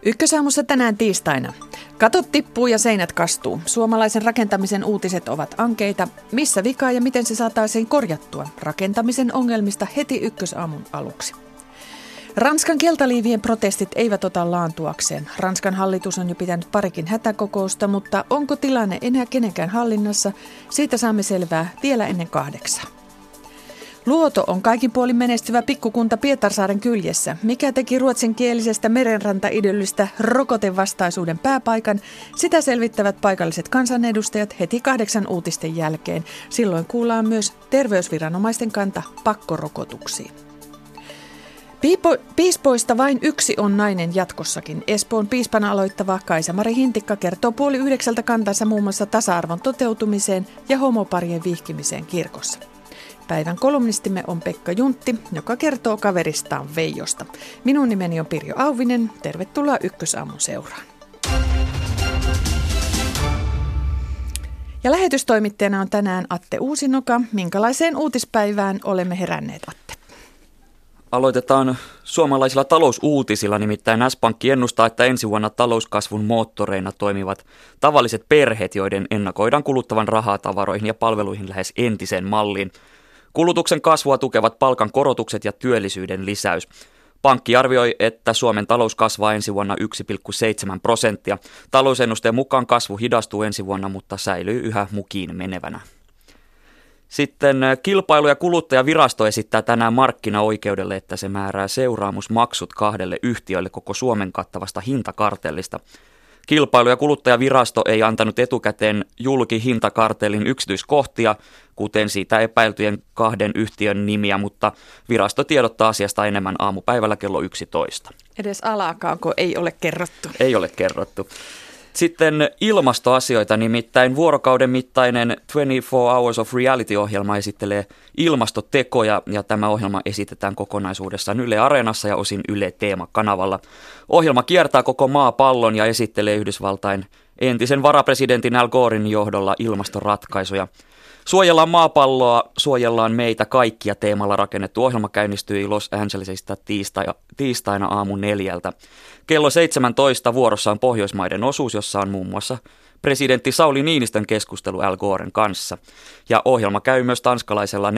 Ykkösaamussa tänään tiistaina. Katot tippuu ja seinät kastuu. Suomalaisen rakentamisen uutiset ovat ankeita. Missä vika ja miten se saataisiin korjattua? Rakentamisen ongelmista heti Ykkösaamun aluksi. Ranskan keltaliivien protestit eivät ota laantuakseen. Ranskan hallitus on jo pitänyt parikin hätäkokousta, mutta onko tilanne enää kenenkään hallinnassa? Siitä saamme selvää vielä ennen 8. Luoto on kaikin puolin menestyvä pikkukunta Pietarsaaren kyljessä. Mikä teki ruotsinkielisestä merenrantaidyllistä rokotevastaisuuden pääpaikan, sitä selvittävät paikalliset kansanedustajat heti 8 uutisten jälkeen. Silloin kuullaan myös terveysviranomaisten kanta pakkorokotuksiin. Piispoista vain yksi on nainen jatkossakin. Espoon piispana aloittava Kaisa-Mari Hintikka kertoo 8:30 kantansa muun muassa tasa-arvon toteutumiseen ja homoparien vihkimiseen kirkossa. Päivän kolumnistimme on Pekka Juntti, joka kertoo kaveristaan Veijosta. Minun nimeni on Pirjo Auvinen. Tervetuloa Ykkösaamun seuraan. Ja lähetystoimittajana on tänään Atte Uusinoka. Minkälaiseen uutispäivään olemme heränneet, Atte? Aloitetaan suomalaisilla talousuutisilla, nimittäin S-Pankki ennustaa, että ensi vuonna talouskasvun moottoreina toimivat tavalliset perheet, joiden ennakoidaan kuluttavan rahaa tavaroihin ja palveluihin lähes entiseen malliin. Kulutuksen kasvua tukevat palkan korotukset ja työllisyyden lisäys. Pankki arvioi, että Suomen talous kasvaa ensi vuonna 1,7%. Talousennusteen mukaan kasvu hidastuu ensi vuonna, mutta säilyy yhä mukiin menevänä. Sitten Kilpailu- ja kuluttajavirasto esittää tänään markkinaoikeudelle, että se määrää seuraamusmaksut 2 yhtiöille koko Suomen kattavasta hintakartellista. Kilpailu- ja kuluttajavirasto ei antanut etukäteen julki hintakartellin yksityiskohtia, kuten siitä epäiltyjen 2 yhtiön nimiä, mutta virasto tiedottaa asiasta enemmän aamupäivällä kello 11. Edes alakaanko ei ole kerrottu? Ei ole kerrottu. Sitten ilmastoasioita, nimittäin vuorokauden mittainen 24 Hours of Reality-ohjelma esittelee ilmastotekoja ja tämä ohjelma esitetään kokonaisuudessaan Yle Areenassa ja osin Yle Teema-kanavalla. Ohjelma kiertää koko maapallon ja esittelee Yhdysvaltain entisen varapresidentin Al Goren johdolla ilmastoratkaisuja. Suojellaan maapalloa, suojellaan meitä kaikkia teemalla rakennettu ohjelma käynnistyi Los Angelesista tiistaina aamu 4. Kello 17 vuorossa on Pohjoismaiden osuus, jossa on muun muassa presidentti Sauli Niinistön keskustelu Al Goren kanssa. Ja ohjelma käy myös tanskalaisella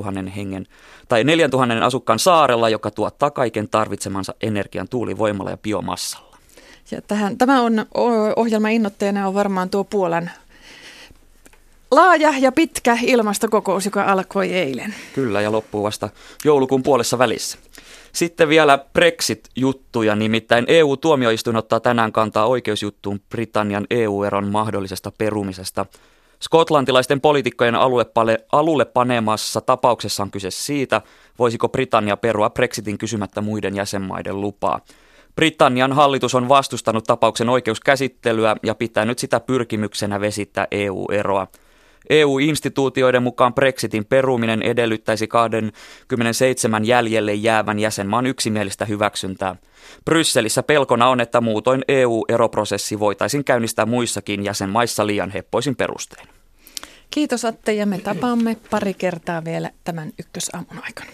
4000 asukkaan saarella, joka tuottaa kaiken tarvitsemansa energian tuulivoimalla ja biomassalla. Ja tämä on ohjelman innoitteena on varmaan tuo Puolan laaja ja pitkä ilmastokokous, joka alkoi eilen. Kyllä, ja loppuu vasta joulukuun puolessa välissä. Sitten vielä Brexit-juttuja, nimittäin EU-tuomioistuin ottaa tänään kantaa oikeusjuttuun Britannian EU-eron mahdollisesta perumisesta. Skotlantilaisten poliitikkojen alulle panemassa tapauksessa on kyse siitä, voisiko Britannia perua Brexitin kysymättä muiden jäsenmaiden lupaa. Britannian hallitus on vastustanut tapauksen oikeuskäsittelyä ja pitänyt sitä pyrkimyksenä vesittää EU-eroa. EU-instituutioiden mukaan Brexitin peruminen edellyttäisi 27 jäljelle jäävän jäsenmaan yksimielistä hyväksyntää. Brysselissä pelkona on, että muutoin EU-eroprosessi voitaisiin käynnistää muissakin jäsenmaissa liian heppoisin perustein. Kiitos Atte ja me tapaamme pari kertaa vielä tämän Ykkösaamun aikana.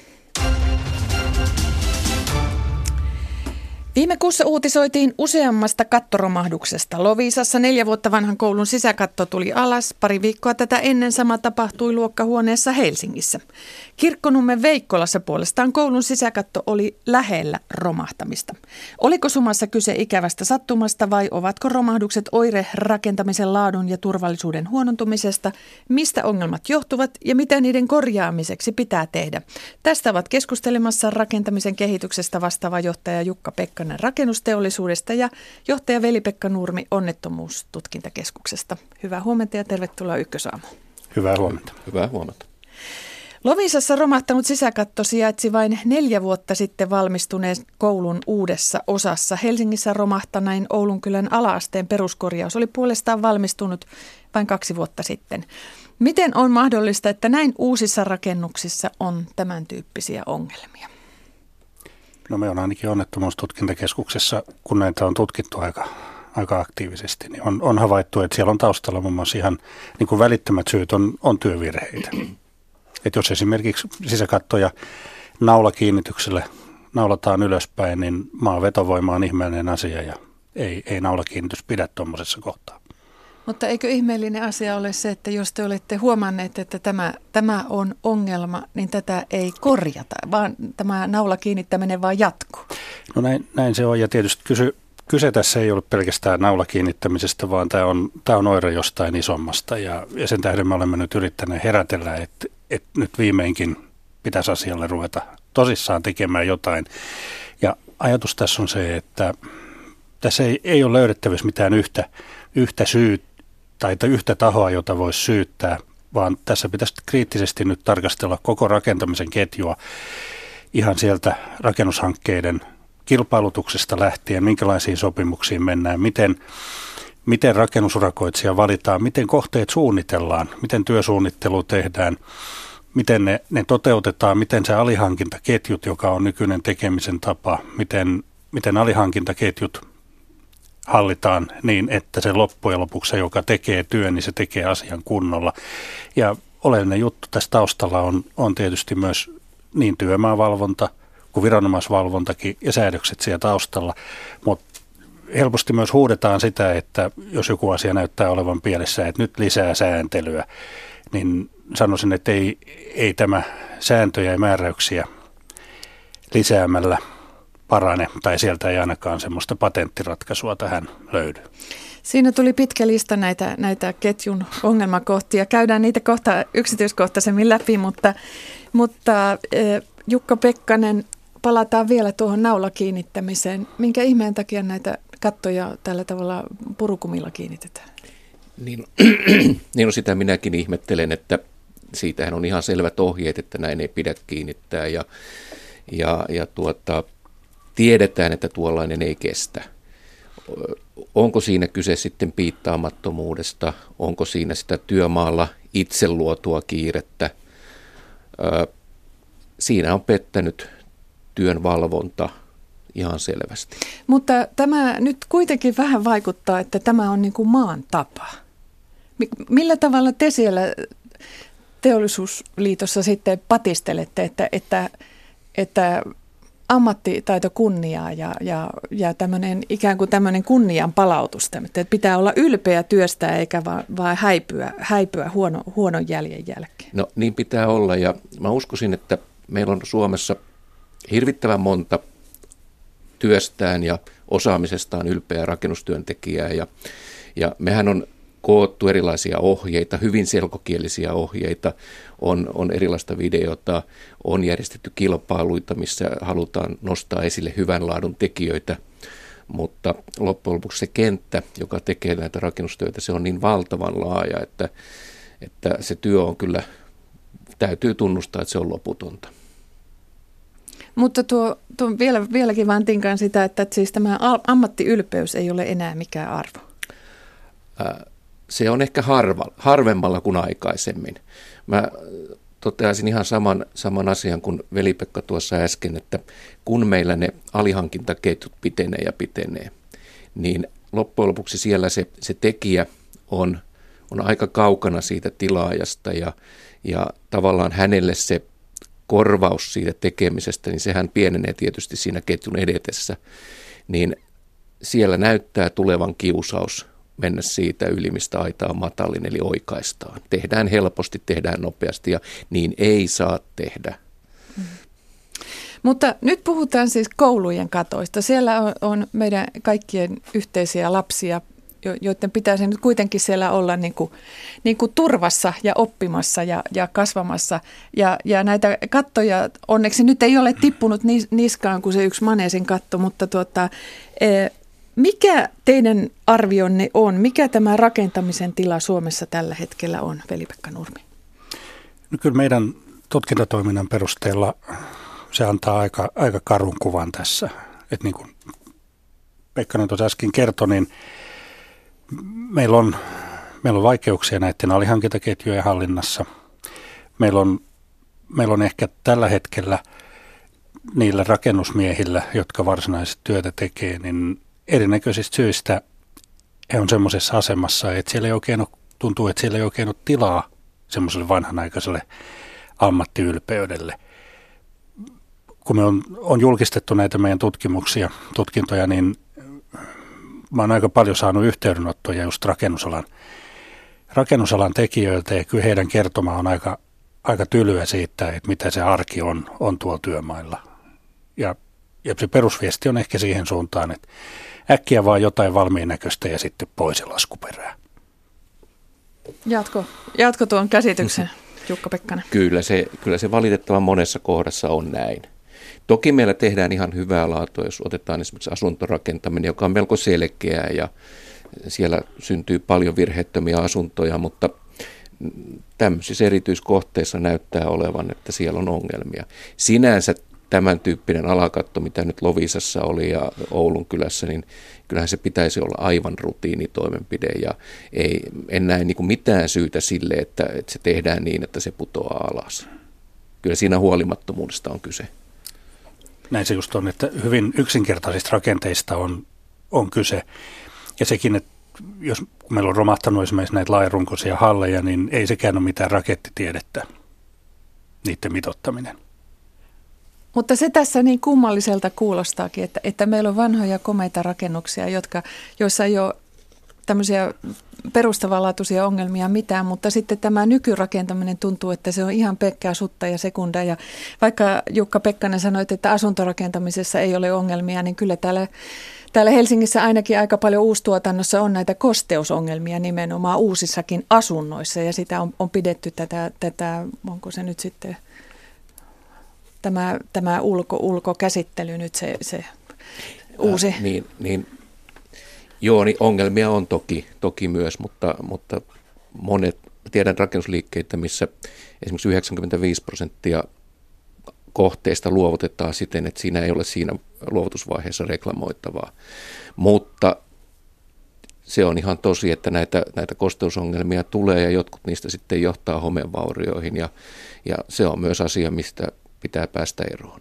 Viime kuussa uutisoitiin useammasta kattoromahduksesta. Loviisassa 4 vuotta vanhan koulun sisäkatto tuli alas. Pari viikkoa tätä ennen sama tapahtui luokkahuoneessa Helsingissä. Kirkkonummen Veikkolassa puolestaan koulun sisäkatto oli lähellä romahtamista. Oliko sumassa kyse ikävästä sattumasta vai ovatko romahdukset oire rakentamisen laadun ja turvallisuuden huonontumisesta? Mistä ongelmat johtuvat ja mitä niiden korjaamiseksi pitää tehdä? Tästä ovat keskustelemassa rakentamisen kehityksestä vastaava johtaja Jukka Pekkanen rakennusteollisuudesta ja johtaja Veli-Pekka Nurmi Onnettomuustutkintakeskuksesta. Hyvää huomenta ja tervetuloa Ykkösaamuun. Hyvää huomenta. Hyvää huomenta. Loviisassa romahtanut sisäkatto sijaitsi vain 4 vuotta sitten valmistuneen koulun uudessa osassa. Helsingissä romahtaneen Oulunkylän ala-asteen peruskorjaus oli puolestaan valmistunut vain 2 vuotta sitten. Miten on mahdollista, että näin uusissa rakennuksissa on tämän tyyppisiä ongelmia? No me on ainakin onnettomuustutkintakeskuksessa, kun näitä on tutkittu aika aktiivisesti, niin on havaittu, että siellä on taustalla muun muassa ihan niin kuin välittömät syyt on työvirheitä. Että jos esimerkiksi sisäkattoja naulakiinnitykselle naulataan ylöspäin, niin maan vetovoima on ihmeellinen asia ja ei naulakiinnitys pidä tuommoisessa kohtaa. Mutta eikö ihmeellinen asia ole se, että jos te olette huomanneet, että tämä on ongelma, niin tätä ei korjata, vaan tämä naula kiinnittäminen vaan jatkuu? No näin se on, ja tietysti kyse tässä ei ole pelkästään naula kiinnittämisestä, vaan tämä on oire jostain isommasta, ja sen tähden me olemme nyt yrittäneet herätellä, että nyt viimeinkin pitäisi asialle ruveta tosissaan tekemään jotain. Ja ajatus tässä on se, että tässä ei ole löydettävissä mitään yhtä syytä tai yhtä tahoa, jota voisi syyttää, vaan tässä pitäisi kriittisesti nyt tarkastella koko rakentamisen ketjua ihan sieltä rakennushankkeiden kilpailutuksesta lähtien, minkälaisiin sopimuksiin mennään, miten rakennusurakoitsija valitaan, miten kohteet suunnitellaan, miten työsuunnittelu tehdään, miten ne toteutetaan, miten se alihankintaketjut, joka on nykyinen tekemisen tapa, miten alihankintaketjut hallitaan niin, että se loppujen lopuksi se, joka tekee työn, niin se tekee asian kunnolla. Ja oleellinen juttu tässä taustalla on tietysti myös niin työmaavalvonta kuin viranomaisvalvontakin ja säädökset siellä taustalla, mutta helposti myös huudetaan sitä, että jos joku asia näyttää olevan pielessä, että nyt lisää sääntelyä, niin sanoisin, että ei tämä sääntöjä ja määräyksiä lisäämällä parane, tai sieltä ei ainakaan semmoista patenttiratkaisua tähän löydy. Siinä tuli pitkä lista näitä ketjun ongelmakohtia. Käydään niitä kohta yksityiskohtaisemmin läpi, mutta Jukka Pekkanen, palataan vielä tuohon naulakiinnittämiseen. Minkä ihmeen takia näitä kattoja tällä tavalla purukumilla kiinnitetään? Niin sitä minäkin ihmettelen, että siitähän on ihan selvät ohjeet, että näin ei pidä kiinnittää ja tiedetään, että tuollainen ei kestä. Onko siinä kyse sitten piittaamattomuudesta? Onko siinä sitä työmaalla itse luotua kiirettä? Siinä on pettänyt työn valvonta ihan selvästi. Mutta tämä nyt kuitenkin vähän vaikuttaa, että tämä on niin kuin maan tapa. Millä tavalla te siellä Teollisuusliitossa sitten patistelette, että ammattitaito kunniaa ja tämmöinen ikään kuin tämmöinen kunnian palautus, että pitää olla ylpeä työstä eikä vaan häipyä huonon jäljen jälkeen? No niin pitää olla, ja mä uskoisin, että meillä on Suomessa hirvittävän monta työstään ja osaamisestaan ylpeää rakennustyöntekijää, ja mehän on koottu erilaisia ohjeita, hyvin selkokielisiä ohjeita, on erilaista videota, on järjestetty kilpailuita, missä halutaan nostaa esille hyvän laadun tekijöitä, mutta loppujen lopuksi se kenttä, joka tekee näitä rakennustöitä, se on niin valtavan laaja, että se työ on kyllä, täytyy tunnustaa, että se on loputonta. Mutta vieläkin vaan tinkaan sitä, että siis tämä ammattiylpeys ei ole enää mikään arvo. Se on ehkä harvemmalla kuin aikaisemmin. Mä toteaisin ihan saman asian kuin Veli-Pekka tuossa äsken, että kun meillä ne alihankintaketjut pitenee, niin loppujen lopuksi siellä se tekijä on aika kaukana siitä tilaajasta ja tavallaan hänelle se korvaus siitä tekemisestä, niin sehän pienenee tietysti siinä ketjun edetessä, niin siellä näyttää tulevan kiusaus mennä siitä yli, mistä aita on matalin, eli oikaistaan. Tehdään helposti, tehdään nopeasti ja niin ei saa tehdä. Mutta nyt puhutaan siis koulujen katoista. Siellä on meidän kaikkien yhteisiä lapsia, joiden pitäisi nyt kuitenkin siellä olla niin kuin turvassa ja oppimassa ja kasvamassa. Ja näitä kattoja onneksi nyt ei ole tippunut niskaan kuin se yksi maneesin katto, mutta mikä teidän arvionne on? Mikä tämä rakentamisen tila Suomessa tällä hetkellä on, Veli-Pekka Nurmi? No kyllä meidän tutkintatoiminnan perusteella se antaa aika karun kuvan tässä. Että niin kuin Pekkanen tuossa äsken kertoi, niin meillä on vaikeuksia näiden alihankintaketjujen hallinnassa. Meillä on ehkä tällä hetkellä niillä rakennusmiehillä, jotka varsinaisesti työtä tekee, niin erinäköisistä syistä he on semmoisessa asemassa, että tuntuu, että siellä ei oikein ole tilaa semmoiselle vanhanaikaiselle ammattiylpeydelle. Kun me on julkistettu näitä meidän tutkintoja, niin mä oon aika paljon saanut yhteydenottoja just rakennusalan tekijöiltä, ja kyllä heidän kertoma on aika tylyä siitä, että mitä se arki on tuolla työmailla. Ja se perusviesti on ehkä siihen suuntaan, että äkkiä vaan jotain valmiin näköistä ja sitten pois ja laskuperää. Jatko tuon käsityksen, Jukka Pekkanen. Kyllä se valitettavan monessa kohdassa on näin. Toki meillä tehdään ihan hyvää laatua, jos otetaan esimerkiksi asuntorakentaminen, joka on melko selkeää ja siellä syntyy paljon virheettömiä asuntoja, mutta tämmöisissä erityiskohteissa näyttää olevan, että siellä on ongelmia. Sinänsä tämän tyyppinen alakatto, mitä nyt Loviisassa oli ja Oulun kylässä, niin kyllähän se pitäisi olla aivan rutiinitoimenpide ja en näe niin kuin mitään syytä sille, että se tehdään niin, että se putoaa alas. Kyllä siinä huolimattomuudesta on kyse. Näin se just on, että hyvin yksinkertaisista rakenteista on kyse. Ja sekin, että jos meillä on romahtanut esimerkiksi näitä laajarunkoisia halleja, niin ei sekään ole mitään rakettitiedettä, niiden mitottaminen. Mutta se tässä niin kummalliselta kuulostaakin, että meillä on vanhoja komeita rakennuksia, joissa ei ole tämmöisiä perustavanlaatuisia ongelmia mitään, mutta sitten tämä nykyrakentaminen tuntuu, että se on ihan pelkkää sutta ja sekunda. Ja vaikka Jukka Pekkanen sanoit, että asuntorakentamisessa ei ole ongelmia, niin kyllä täällä Helsingissä ainakin aika paljon uustuotannossa on näitä kosteusongelmia nimenomaan uusissakin asunnoissa, ja sitä on pidetty tätä onko se nyt sitten tämä ulkokäsittely nyt se uusi. Joo, niin ongelmia on toki myös, mutta monet, tiedän rakennusliikkeitä, missä esimerkiksi 95% kohteista luovutetaan siten, että siinä ei ole siinä luovutusvaiheessa reklamoitavaa. Mutta se on ihan tosi, että näitä kosteusongelmia tulee ja jotkut niistä sitten johtaa homevaurioihin ja se on myös asia, mistä pitää päästä eroon.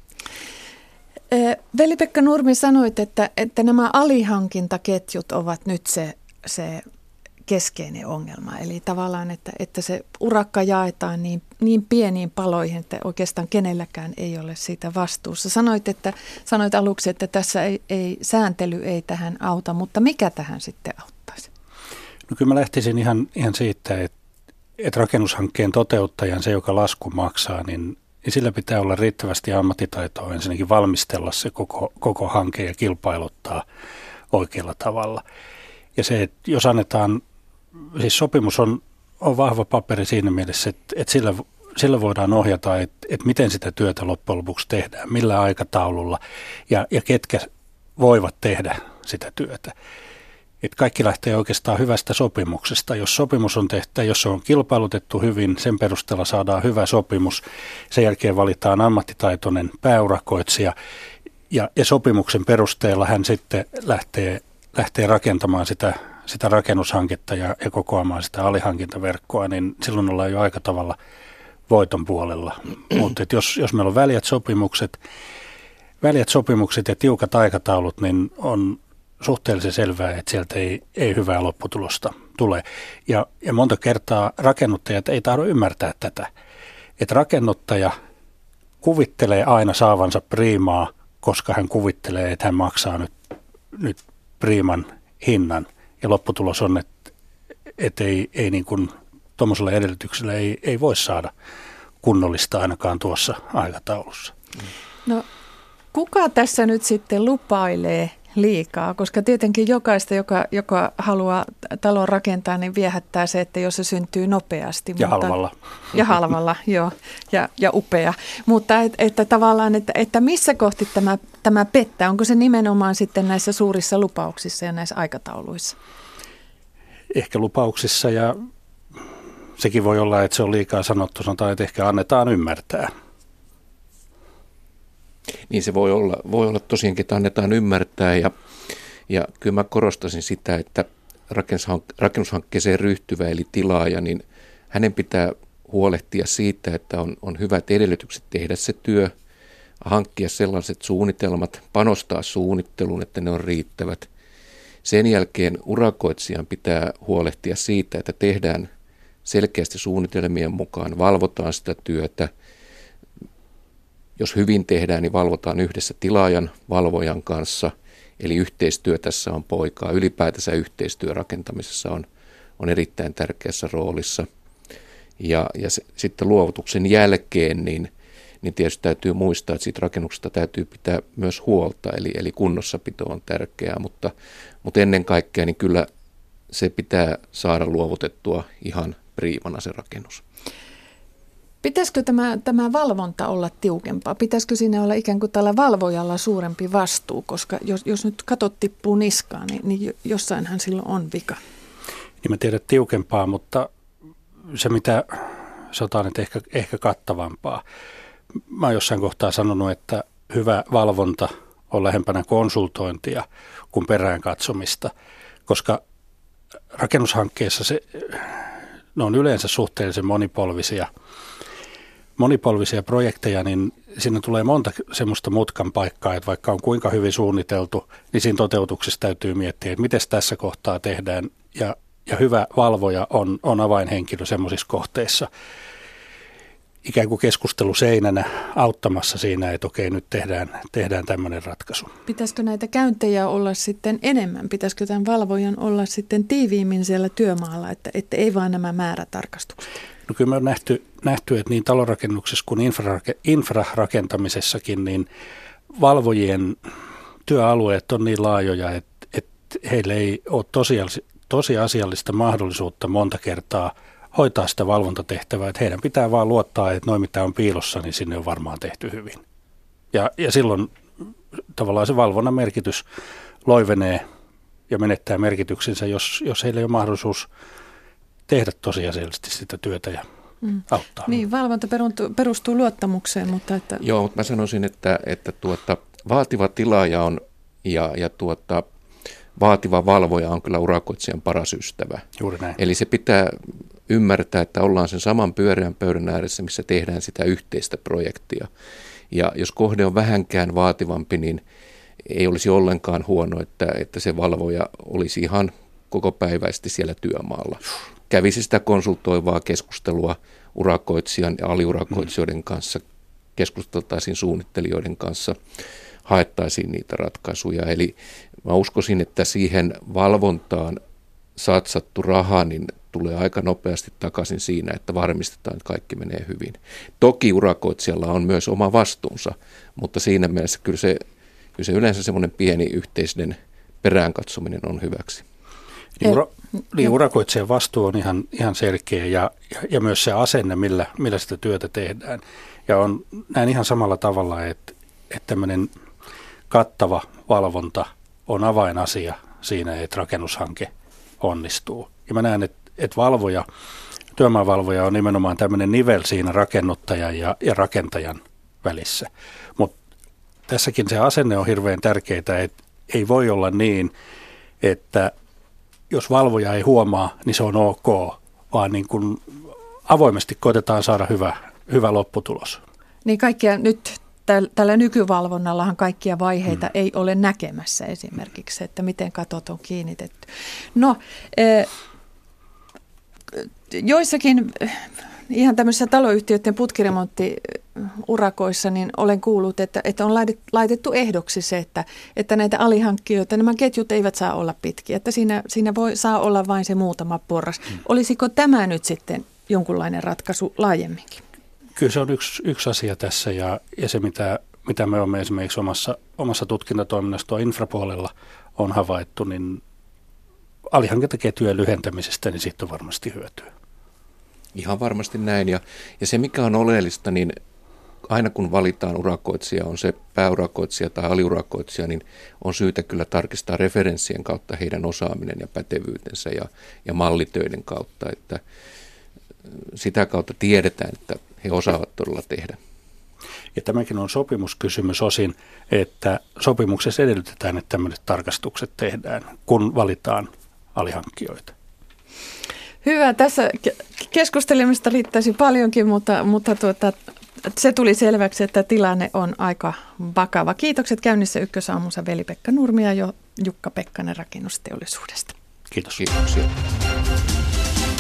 Veli-Pekka Nurmi, sanoit, että nämä alihankintaketjut ovat nyt se keskeinen ongelma. Eli tavallaan, että se urakka jaetaan niin pieniin paloihin, että oikeastaan kenelläkään ei ole siitä vastuussa. Sanoit aluksi, että tässä sääntely ei tähän auta, mutta mikä tähän sitten auttaisi? No kyllä mä lähtisin ihan siitä, että rakennushankkeen toteuttajan, se joka lasku maksaa, niin sillä pitää olla riittävästi ammattitaitoa ensinnäkin valmistella se koko hanke ja kilpailuttaa oikealla tavalla. Ja se, että jos annetaan, siis sopimus on vahva paperi siinä mielessä, että sillä voidaan ohjata, että miten sitä työtä loppujen lopuksi tehdään, millä aikataululla ja ketkä voivat tehdä sitä työtä. Että kaikki lähtee oikeastaan hyvästä sopimuksesta. Jos sopimus on tehty, jos se on kilpailutettu hyvin, sen perusteella saadaan hyvä sopimus. Sen jälkeen valitaan ammattitaitoinen pääurakoitsija ja sopimuksen perusteella hän sitten lähtee rakentamaan sitä rakennushanketta ja kokoamaan sitä alihankintaverkkoa, niin silloin ollaan jo aika tavalla voiton puolella. Mutta jos meillä on väljät sopimukset ja tiukat aikataulut, niin on suhteellisen selvää, että sieltä ei hyvää lopputulosta tule. Ja monta kertaa rakennuttajat ei tahdo ymmärtää tätä, että rakennuttaja kuvittelee aina saavansa priimaa, koska hän kuvittelee, että hän maksaa nyt priiman hinnan. Ja lopputulos on, että ei niin kuin tuommoisella edellytyksellä ei voi saada kunnollista ainakaan tuossa aikataulussa. No kuka tässä nyt sitten lupailee liikaa, koska tietenkin jokaista, joka haluaa talon rakentaa, niin viehättää se, että jos se syntyy nopeasti. Ja halvalla. Ja halvalla, joo, ja upea. Mutta että tavallaan, että missä kohti tämä pettää? Onko se nimenomaan sitten näissä suurissa lupauksissa ja näissä aikatauluissa? Ehkä lupauksissa, ja sekin voi olla, että se on liikaa sanottu, sanotaan, että ehkä annetaan ymmärtää. Niin se voi olla tosiaankin, että annetaan ymmärtää ja kyllä mä korostaisin sitä, että rakennushankkeeseen ryhtyvä eli tilaaja, niin hänen pitää huolehtia siitä, että on hyvät edellytykset tehdä se työ, hankkia sellaiset suunnitelmat, panostaa suunnitteluun, että ne on riittävät. Sen jälkeen urakoitsijan pitää huolehtia siitä, että tehdään selkeästi suunnitelmien mukaan, valvotaan sitä työtä. Jos hyvin tehdään, niin valvotaan yhdessä tilaajan, valvojan kanssa Eli yhteistyö tässä on poikaa. Ylipäätänsä yhteistyö rakentamisessa on erittäin tärkeässä roolissa. Ja sitten luovutuksen jälkeen, niin tietysti täytyy muistaa, että siitä rakennuksesta täytyy pitää myös huolta, eli kunnossapito on tärkeää, mutta ennen kaikkea niin kyllä se pitää saada luovutettua ihan priimana se rakennus. Pitäisikö tämä valvonta olla tiukempaa? Pitäisikö siinä olla ikään kuin tällä valvojalla suurempi vastuu, koska jos nyt katot tippuu niskaan, niin jossainhan silloin on vika. Niin mä tiedän tiukempaa, mutta se mitä sanotaan, että ehkä kattavampaa. Mä oon jossain kohtaa sanonut, että hyvä valvonta on lähempänä konsultointia kuin perään katsomista, koska rakennushankkeessa ne on yleensä suhteellisen monipolvisia projekteja, niin siinä tulee monta semmoista mutkan paikkaa, että vaikka on kuinka hyvin suunniteltu, niin siinä toteutuksessa täytyy miettiä, että miten tässä kohtaa tehdään, ja hyvä valvoja on avainhenkilö semmoisissa kohteissa. Ikään kuin keskusteluseinänä auttamassa siinä, että okei, nyt tehdään tämmöinen ratkaisu. Pitäisikö näitä käyntejä olla sitten enemmän? Pitäisikö tämän valvojan olla sitten tiiviimmin siellä työmaalla, että ei vaan nämä määrätarkastukset? No kyllä me on nähty, että niin talonrakennuksessa kuin infrarakentamisessakin, niin valvojien työalueet on niin laajoja, että heillä ei ole tosiasiallista mahdollisuutta monta kertaa hoitaa sitä valvontatehtävää, että heidän pitää vaan luottaa, että noin mitä on piilossa, niin sinne on varmaan tehty hyvin. Ja silloin tavallaan se valvonnan merkitys loivenee ja menettää merkityksensä, jos heillä ei ole mahdollisuus tehdä tosiasiallisesti sitä työtä ja auttaa. Niin, valvonta perustuu luottamukseen, mutta että... Joo, mutta mä sanoisin, että vaativa tilaaja on ja vaativa valvoja on kyllä urakoitsijan paras ystävä. Juuri näin. Eli se pitää ymmärtää, että ollaan sen saman pyöreän pöydän ääressä, missä tehdään sitä yhteistä projektia. Ja jos kohde on vähänkään vaativampi, niin ei olisi ollenkaan huono, että se valvoja olisi ihan kokopäiväisesti siellä työmaalla. Kävisi sitä konsultoivaa keskustelua urakoitsijan ja aliurakoitsijoiden kanssa, keskusteltaisiin suunnittelijoiden kanssa, haettaisiin niitä ratkaisuja. Eli mä uskoisin, että siihen valvontaan satsattu raha niin tulee aika nopeasti takaisin siinä, että varmistetaan, että kaikki menee hyvin. Toki urakoitsijalla on myös oma vastuunsa, mutta siinä mielessä kyllä se yleensä semmoinen pieni yhteisden perään katsominen on hyväksi. Niin urakoitsijan vastuu on ihan selkeä ja myös se asenne, millä sitä työtä tehdään. Ja näin ihan samalla tavalla, että tämmöinen kattava valvonta on avainasia siinä, että rakennushanke onnistuu. Ja mä näen, että työmaavalvoja on nimenomaan tämmöinen nivel siinä rakennuttajan ja rakentajan välissä. Mutta tässäkin se asenne on hirveän tärkeää, että ei voi olla niin, että jos valvoja ei huomaa, niin se on ok, vaan niin kuin avoimesti koitetaan saada hyvä lopputulos. Niin kaikkia nyt tällä nykyvalvonnallahan kaikkia vaiheita ei ole näkemässä esimerkiksi, että miten katot on kiinnitetty. No, joissakin ihan tämmöisissä taloyhtiöiden putkiremonttiurakoissa niin olen kuullut, että on laitettu ehdoksi se, että näitä alihankkijoita, nämä ketjut eivät saa olla pitkiä, että siinä saa olla vain se muutama porras. Olisiko tämä nyt sitten jonkunlainen ratkaisu laajemminkin? Kyllä se on yksi asia tässä ja se, mitä me olemme esimerkiksi omassa tutkintatoiminnassa tuo infrapuolella on havaittu, niin alihankintaketjujen lyhentämisestä, niin siitä on varmasti hyötyä. Ihan varmasti näin. Ja se, mikä on oleellista, niin aina kun valitaan urakoitsija, on se pääurakoitsija tai aliurakoitsija, niin on syytä kyllä tarkistaa referenssien kautta heidän osaaminen ja pätevyytensä ja mallitöiden kautta, että sitä kautta tiedetään, että he osaavat todella tehdä. Ja tämäkin on sopimuskysymys osin, että sopimuksessa edellytetään, että tämmöiset tarkastukset tehdään, kun valitaan alihankkijoita. Hyvä. Tässä keskustelemista riittäisi paljonkin, mutta se tuli selväksi, että tilanne on aika vakava. Kiitokset käynnissä Ykkösaamussa Veli-Pekka Nurmi ja Jukka Pekkanen Rakennusteollisuudesta. Kiitos. Kiitoksia.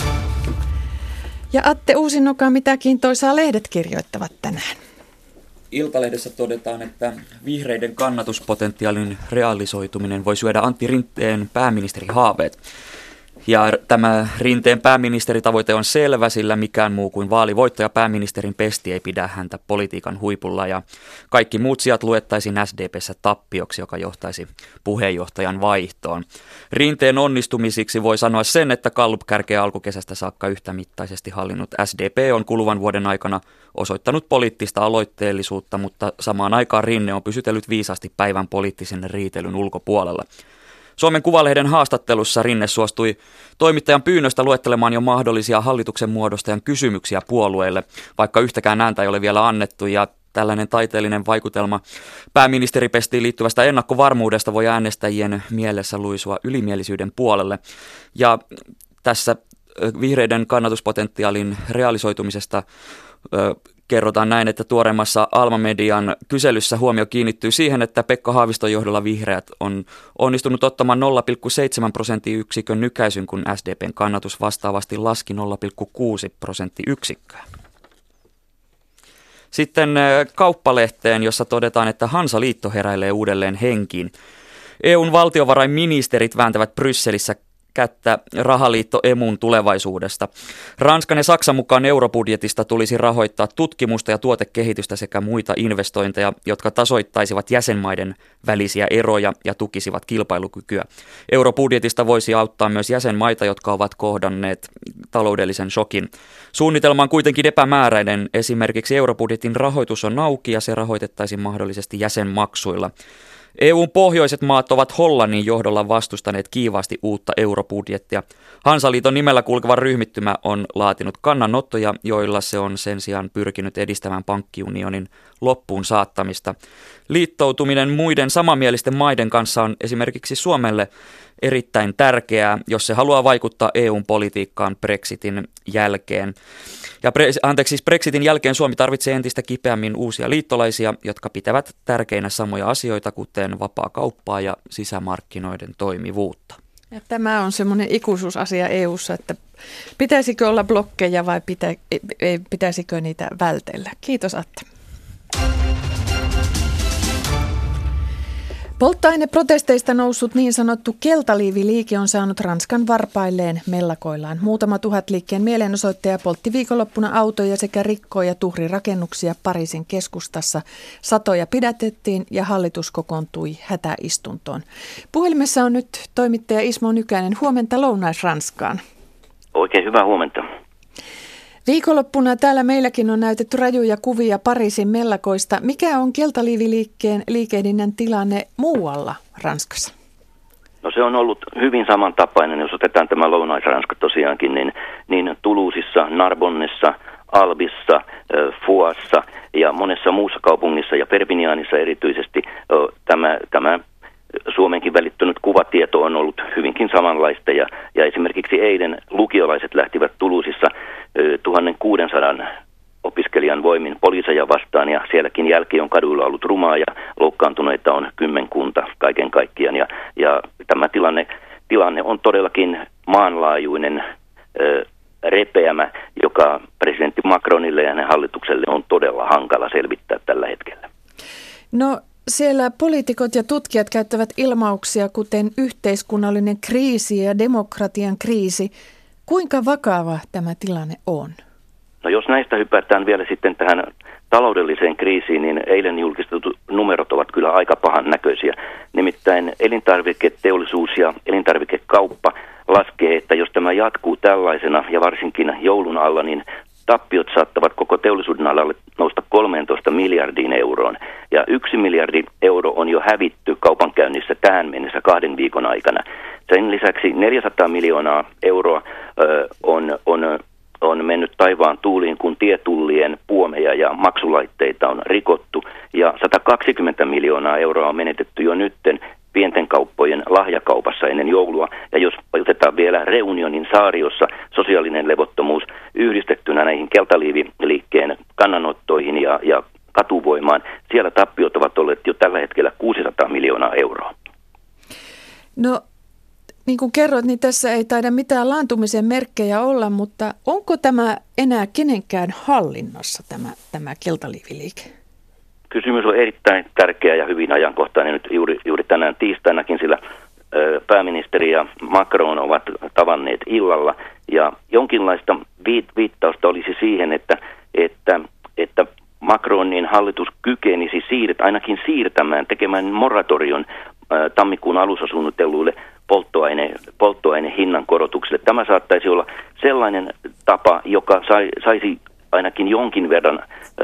Ja Atte Uusinnoka, mitä kiintoisaa lehdet kirjoittavat tänään? Iltalehdessä todetaan, että vihreiden kannatuspotentiaalin realisoituminen voi syödä Antti Rinteen pääministerihaaveet. Ja tämä Rinteen pääministeritavoite on selvä, sillä mikään muu kuin vaalivoittaja pääministerin pesti ei pidä häntä politiikan huipulla. Ja kaikki muut sijat luettaisiin SDP:ssä tappioksi, joka johtaisi puheenjohtajan vaihtoon. Rinteen onnistumisiksi voi sanoa sen, että Gallup-kärkeä alkukesästä saakka yhtämittaisesti hallinnut SDP on kuluvan vuoden aikana osoittanut poliittista aloitteellisuutta, mutta samaan aikaan Rinne on pysytellyt viisaasti päivän poliittisen riitelyn ulkopuolella. Suomen Kuvalehden haastattelussa Rinne suostui toimittajan pyynnöstä luettelemaan jo mahdollisia hallituksen muodostajan kysymyksiä puolueelle, vaikka yhtäkään ääntä ei ole vielä annettu, ja tällainen taiteellinen vaikutelma pääministeripestiin liittyvästä ennakkovarmuudesta voi äänestäjien mielessä luisua ylimielisyuden puolelle. Ja tässä vihreiden kannatuspotentiaalin realisoitumisesta kerrotaan näin, että tuoreimmassa Alma Median kyselyssä huomio kiinnittyy siihen, että Pekka Haaviston johdolla vihreät on onnistunut ottamaan 0,7 prosenttiyksikön nykäisyn, kun SDPn kannatus vastaavasti laski 0,6 prosenttiyksikköä. Sitten Kauppalehteen, jossa todetaan, että Hansaliitto heräilee uudelleen henkiin. EUn valtiovarainministerit vääntävät Brysselissä kättä rahaliitto EMUn tulevaisuudesta. Ranskan ja Saksan mukaan eurobudjetista tulisi rahoittaa tutkimusta ja tuotekehitystä sekä muita investointeja, jotka tasoittaisivat jäsenmaiden välisiä eroja ja tukisivat kilpailukykyä. Eurobudjetista voisi auttaa myös jäsenmaita, jotka ovat kohdanneet taloudellisen shokin. Suunnitelma on kuitenkin epämääräinen. Esimerkiksi eurobudjetin rahoitus on auki ja se rahoitettaisiin mahdollisesti jäsenmaksuilla. EUn pohjoiset maat ovat Hollannin johdolla vastustaneet kiivaasti uutta eurobudjettia. Hansaliiton nimellä kulkeva ryhmittymä on laatinut kannanottoja, joilla se on sen sijaan pyrkinyt edistämään pankkiunionin loppuun saattamista. Liittoutuminen muiden samanmielisten maiden kanssa on esimerkiksi Suomelle erittäin tärkeää, jos se haluaa vaikuttaa EUn politiikkaan Brexitin jälkeen. Ja Brexitin jälkeen Suomi tarvitsee entistä kipeämmin uusia liittolaisia, jotka pitävät tärkeinä samoja asioita, kuten vapaa kauppaa ja sisämarkkinoiden toimivuutta. Ja tämä on semmoinen ikuisuusasia EU:ssa, että pitäisikö olla blokkeja vai pitäisikö niitä vältellä. Kiitos Atte. Polttoaineprotesteista noussut niin sanottu keltaliiviliike on saanut Ranskan varpailleen mellakoillaan. Muutama tuhat liikkeen mielenosoittaja poltti viikonloppuna autoja sekä rikkoi ja tuhri rakennuksia Pariisin keskustassa. Satoja pidätettiin ja hallitus kokoontui hätäistuntoon. Puhelimessa on nyt toimittaja Ismo Nykänen. Huomenta Lounais-Ranskaan. Oikein hyvää huomenta. Viikonloppuna täällä meilläkin on näytetty rajuja kuvia Pariisin mellakoista. Mikä on keltaliiviliikkeen liikehdinnän tilanne muualla Ranskassa? No se on ollut hyvin samantapainen, jos otetaan tämä Lounais-Ranska tosiaankin, niin Toulousessa, Narbonnessa, Albissa, Fouassa ja monessa muussa kaupungissa ja Perpignanissa erityisesti tämä Suomenkin välittynyt kuvatieto on ollut hyvinkin samanlaista ja esimerkiksi eilen lukiolaiset lähtivät Toulousessa 1600 opiskelijan voimin poliiseja vastaan ja sielläkin jälki on kaduilla ollut rumaa ja loukkaantuneita on kymmenkunta kaiken kaikkiaan ja tämä tilanne on todellakin maanlaajuinen repeämä, joka presidentti Macronille ja hänen hallitukselle on todella hankala selvittää tällä hetkellä. No siellä poliitikot ja tutkijat käyttävät ilmauksia kuten yhteiskunnallinen kriisi ja demokratian kriisi. Kuinka vakava tämä tilanne on? No jos näistä hypätään vielä sitten tähän taloudelliseen kriisiin, niin eilen julkistetut numerot ovat kyllä aika pahan näköisiä. Nimittäin elintarviketeollisuus ja elintarvikekauppa laskee, että jos tämä jatkuu tällaisena ja varsinkin joulun alla, niin tappiot saattavat koko teollisuuden alalle nousta 13 miljardiin euroon. Ja 1 miljardi euro on jo hävitty kaupankäynnissä tähän mennessä 2 viikon aikana. Sen lisäksi 400 miljoonaa euroa on mennyt taivaan tuuliin, kun tietullien puomeja ja maksulaitteita on rikottu. Ja 120 miljoonaa euroa on menetetty jo nytten pienten kauppojen lahjakaupassa ennen joulua. Ja jos otetaan vielä Reunionin saariossa sosiaalinen levottomuus yhdistettynä näihin keltaliiviliikkeen kannanottoihin ja katuvoimaan, siellä tappiot ovat olleet jo tällä hetkellä 600 miljoonaa euroa. No niin kuin kerroit, niin tässä ei taida mitään laantumisen merkkejä olla, mutta onko tämä enää kenenkään hallinnassa tämä keltaliiviliike? kysymys on erittäin tärkeä ja hyvin ajankohtainen nyt juuri tänään tiistainakin, sillä pääministeri ja Macron ovat tavanneet illalla. Ja jonkinlaista viittausta olisi siihen, että Macronin hallitus kykenisi ainakin tekemään moratorion tammikuun alussa suunnitelluille polttoainehinnan korotuksille. Tämä saattaisi olla sellainen tapa, joka saisi ainakin jonkin verran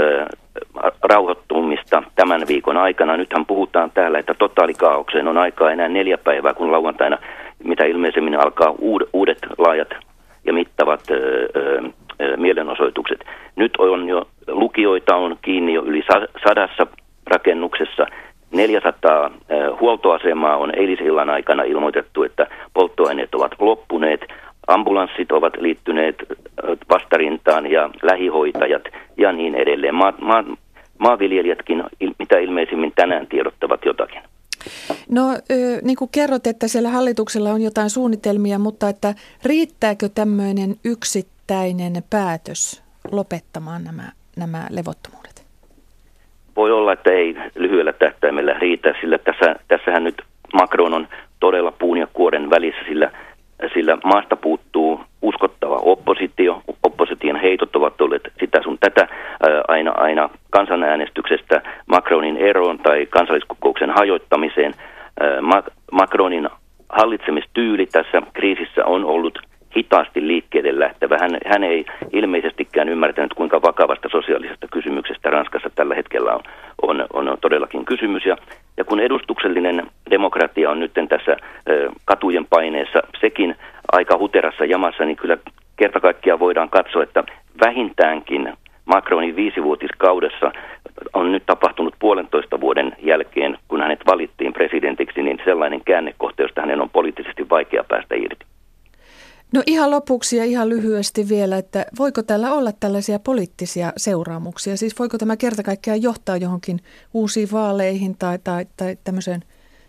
rauhoittumista tämän viikon aikana. Nythän puhutaan täällä, että totaalikaaokseen on aikaa enää 4 päivää, kun lauantaina mitä ilmeisemmin alkaa uudet laajat ja mittavat mielenosoitukset. Nyt lukijoita on kiinni jo yli 100 rakennuksessa. 400 huoltoasemaa on eilisillan aikana ilmoitettu, että polttoaineet ovat loppuneet. Ambulanssit ovat liittyneet vastarintaan ja lähihoitajat ja niin edelleen. Maanviljelijätkin mitä ilmeisimmin tänään tiedottavat jotakin. No niin kuin kerrot, että siellä hallituksella on jotain suunnitelmia, mutta että riittääkö tämmöinen yksittäinen päätös lopettamaan nämä levottomuudet? Voi olla, että ei lyhyellä tähtäimellä riitä, sillä tässähän nyt Macron on todella puun ja kuoren välissä, sillä maasta puuttuu uskottava oppositio. Opposition heitot ovat olleet sitä sun tätä aina kansanäänestyksestä Macronin eroon tai kansalliskokouksen hajoittamiseen. Macronin hallitsemistyyli tässä kriisissä on ollut hitaasti liikkeelle lähtevä. Hän ei ilmeisestikään ymmärtänyt, kuinka vakavasta sosiaalisesta kysymyksestä Ranskassa tällä hetkellä on todellakin kysymys. Ja kun edustuksellinen demokratia on nyt tässä katujen paineessa sekin aika huterassa jamassa, niin kyllä kerta kaikkiaan voidaan katsoa, että vähintäänkin Macronin 5-vuotiskaudessa on nyt tapahtunut 1,5 vuoden jälkeen, kun hänet valittiin presidentiksi, niin sellainen käännekohta, josta hänen on poliittisesti vaikea päästä irti. No ihan lopuksi ja ihan lyhyesti vielä, että voiko tällä olla tällaisia poliittisia seuraamuksia? Siis voiko tämä kerta kaikkiaan johtaa johonkin uusiin vaaleihin tai tämmöiseen?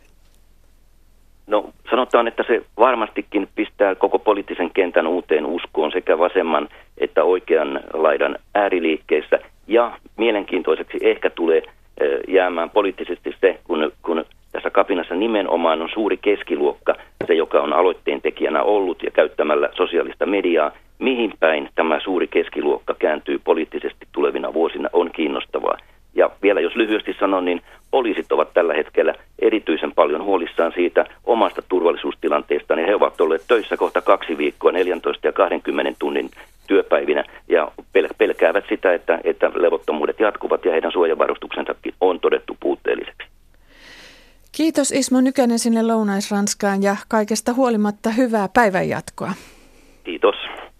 No sanotaan, että se varmastikin pistää koko poliittisen kentän uuteen uskoon sekä vasemman että oikean laidan ääriliikkeissä. Ja mielenkiintoiseksi ehkä tulee jäämään poliittisesti se, kun tässä kapinassa nimenomaan on suuri keskiluokka, se joka on aloitteen tekijänä ollut ja käyttämällä sosiaalista mediaa. Mihin päin tämä suuri keskiluokka kääntyy poliittisesti tulevina vuosina on kiinnostavaa. Ja vielä jos lyhyesti sanon, niin poliisit ovat tällä hetkellä erityisen paljon huolissaan siitä omasta turvallisuustilanteestaan. Ja he ovat olleet töissä kohta 2 viikkoa 14 ja 20 tunnin työpäivinä ja pelkäävät sitä, että levottomuudet jatkuvat ja heidän suojavarustuksensakin on todettu puutteelliseksi. Kiitos Ismo Nykänen sinne Lounais-Ranskaan ja kaikesta huolimatta hyvää päivänjatkoa. Kiitos.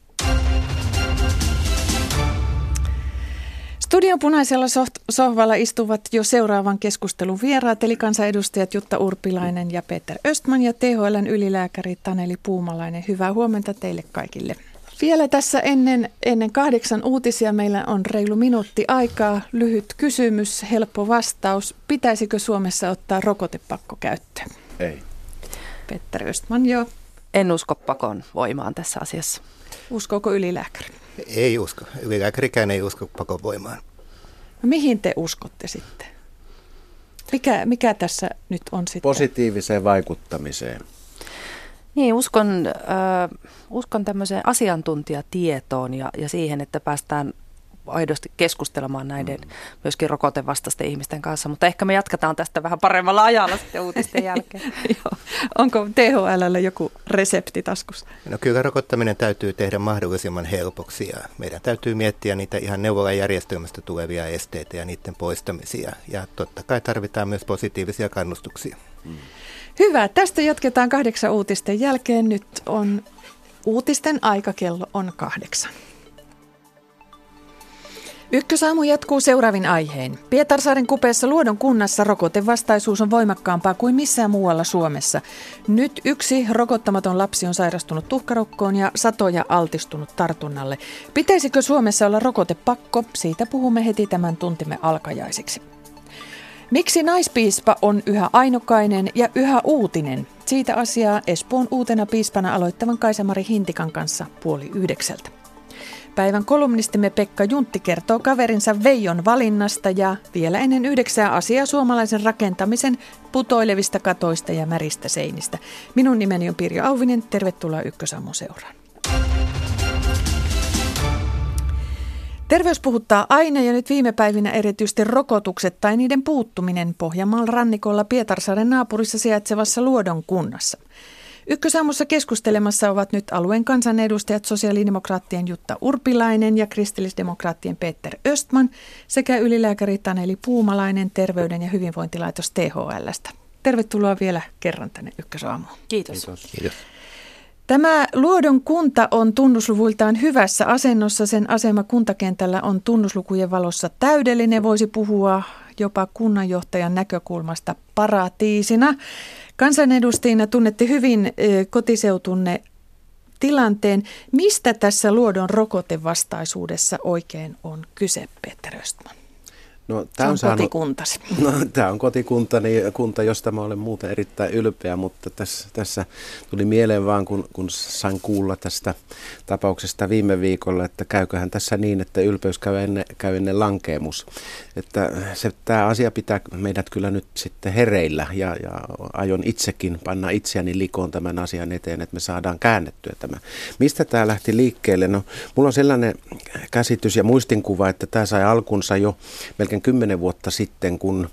Studion punaisella sohvalla istuvat jo seuraavan keskustelun vieraat, eli kansanedustajat Jutta Urpilainen ja Peter Östman ja THL:n ylilääkäri Taneli Puumalainen. Hyvää huomenta teille kaikille. Vielä tässä ennen 8 uutisia meillä on reilu minuutti aikaa. Lyhyt kysymys, helppo vastaus. Pitäisikö Suomessa ottaa rokotepakko käyttöön? Ei. Peter Östman, joo. En usko pakon voimaan tässä asiassa. Uskooko ylilääkäri? Ei usko. Ylilääkärikään ei usko pakon voimaan. No, mihin te uskotte sitten? Mikä tässä nyt on sitten? Positiiviseen vaikuttamiseen. Niin, uskon tämmöiseen asiantuntijatietoon ja siihen, että päästään aidosti keskustelemaan näiden myöskin rokotevastaisten ihmisten kanssa, mutta ehkä me jatketaan tästä vähän paremmalla ajalla sitten uutisten jälkeen. Joo. Onko THL:llä joku resepti taskussa? No kyllä rokottaminen täytyy tehdä mahdollisimman helpoksi ja meidän täytyy miettiä niitä ihan neuvolajärjestelmästä tulevia esteitä ja niiden poistamisia ja totta kai tarvitaan myös positiivisia kannustuksia. Hyvä, tästä jatketaan 8 uutisten jälkeen. Nyt on uutisten aika, kello on 8. Ykkösaamu jatkuu seuraavin aiheen. Pietarsaaren kupeessa Luodon kunnassa rokotevastaisuus on voimakkaampaa kuin missään muualla Suomessa. Nyt 1 rokottamaton lapsi on sairastunut tuhkarokkoon ja satoja altistunut tartunnalle. Pitäisikö Suomessa olla rokotepakko? Siitä puhumme heti tämän tuntimme alkajaisiksi. Miksi naispiispa on yhä ainokainen ja yhä uutinen? Siitä asiaa Espoon uutena piispana aloittavan Kaisa-Mari Hintikan kanssa 8:30. Päivän kolumnistimme Pekka Juntti kertoo kaverinsa Veijon valinnasta ja vielä ennen 9 asiaa suomalaisen rakentamisen putoilevista katoista ja märistä seinistä. Minun nimeni on Pirjo Auvinen. Tervetuloa Ykkösaamun seuraan. Terveys puhuttaa aina ja nyt viime päivinä erityisesti rokotukset tai niiden puuttuminen Pohjanmaan rannikolla Pietarsaaren naapurissa sijaitsevassa Luodon kunnassa. Ykkösaamussa keskustelemassa ovat nyt alueen kansanedustajat sosiaalidemokraattien Jutta Urpilainen ja kristillisdemokraattien Peter Östman sekä ylilääkäri Taneli Puumalainen Terveyden ja hyvinvointilaitos THL:stä. Tervetuloa vielä kerran tänne Ykkösaamuun. Kiitos. Kiitos. Tämä Luodon kunta on tunnusluvuiltaan hyvässä asennossa. Sen asema kuntakentällä on tunnuslukujen valossa täydellinen. Voisi puhua jopa kunnanjohtajan näkökulmasta paratiisina. Kansanedustajina tunnette hyvin kotiseutunne tilanteen. Mistä tässä Luodon rokotevastaisuudessa oikein on kyse, Peter Östman? No, tämä on kotikuntasi. No, tämä on kotikuntani, kunta, josta mä olen muuten erittäin ylpeä, mutta tässä tuli mieleen vaan, kun sain kuulla tästä tapauksesta viime viikolla, että käyköhän tässä niin, että ylpeys käy ennen lankeemus. Että tämä asia pitää meidät kyllä nyt sitten hereillä ja aion itsekin panna itseäni likoon tämän asian eteen, että me saadaan käännettyä tämä. Mistä tämä lähti liikkeelle? No, mulla on sellainen käsitys ja muistinkuva, että tämä sai alkunsa jo melkein 10 vuotta sitten, kun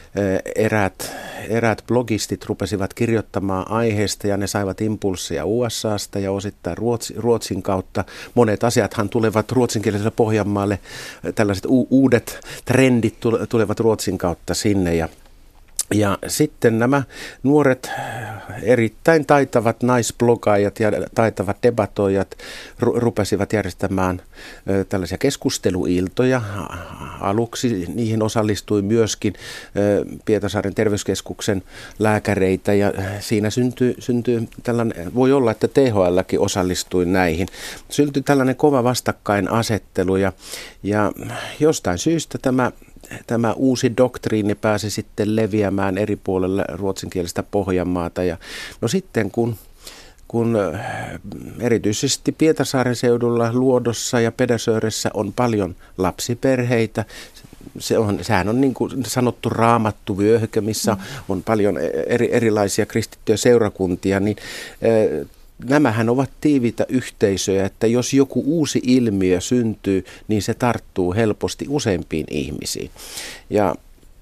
eräät blogistit rupesivat kirjoittamaan aiheesta ja ne saivat impulsseja USAsta ja osittain Ruotsin kautta. Monet asiathan tulevat ruotsinkieliselle Pohjanmaalle, tällaiset uudet trendit tulevat Ruotsin kautta sinne ja sitten nämä nuoret, erittäin taitavat naisblogaajat ja taitavat debatoijat rupesivat järjestämään tällaisia keskusteluiltoja. Aluksi niihin osallistui myöskin Pietarsaaren terveyskeskuksen lääkäreitä ja siinä syntyi tällainen, voi olla, että THL:kin osallistui näihin. Syntyi tällainen kova vastakkainasettelu ja jostain syystä tämä uusi doktriini pääsi sitten leviämään eri puolelle ruotsinkielistä Pohjanmaata. Ja no sitten kun erityisesti Pietarsaaren seudulla, Luodossa ja Pedersöressä on paljon lapsiperheitä, sehän on niin kuin sanottu raamattu vyöhyke, missä on paljon erilaisia kristittyjä seurakuntia, niin nämähän ovat tiiviitä yhteisöjä, että jos joku uusi ilmiö syntyy, niin se tarttuu helposti useimpiin ihmisiin. Ja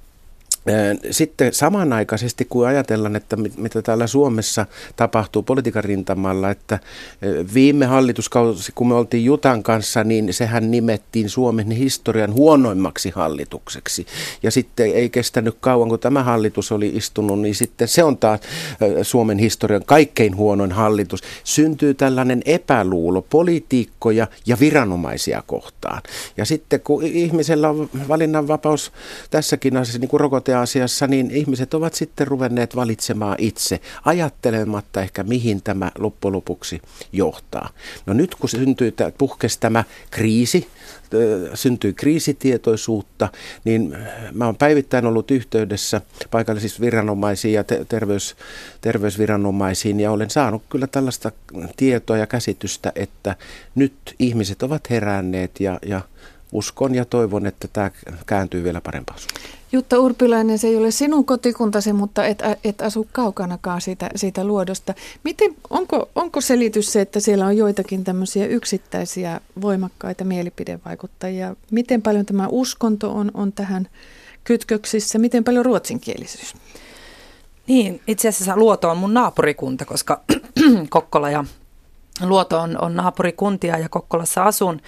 sitten samanaikaisesti, kun ajatellaan, että mitä täällä Suomessa tapahtuu politiikan rintamalla, että viime hallituskausi, kun me oltiin Jutan kanssa, niin sehän nimettiin Suomen historian huonoimmaksi hallitukseksi. Ja sitten ei kestänyt kauan, kun tämä hallitus oli istunut, niin sitten se on taas Suomen historian kaikkein huonoin hallitus. Syntyy tällainen epäluulo poliitikkoja ja viranomaisia kohtaan. Ja sitten kun ihmisellä on valinnanvapaus tässäkin asiassa, niin kuin rokoteasiassa, niin ihmiset ovat sitten ruvenneet valitsemaan itse, ajattelematta ehkä mihin tämä loppujen lopuksi johtaa. No nyt kun puhkesi tämä kriisi, syntyi kriisitietoisuutta, niin mä oon päivittäin ollut yhteydessä paikallisiin viranomaisiin ja terveysviranomaisiin ja olen saanut kyllä tällaista tietoa ja käsitystä, että nyt ihmiset ovat heränneet ja uskon ja toivon, että tämä kääntyy vielä parempaan suuntaan. Jutta Urpilainen, se ei ole sinun kotikuntasi, mutta et asu kaukanakaan siitä Luodosta. Onko selitys se, että siellä on joitakin tämmöisiä yksittäisiä voimakkaita mielipidevaikuttajia? Miten paljon tämä uskonto on tähän kytköksissä? Miten paljon ruotsinkielisyys? Niin, itse asiassa Luoto on mun naapurikunta, koska Kokkola ja Luoto on naapurikuntia ja Kokkolassa asun.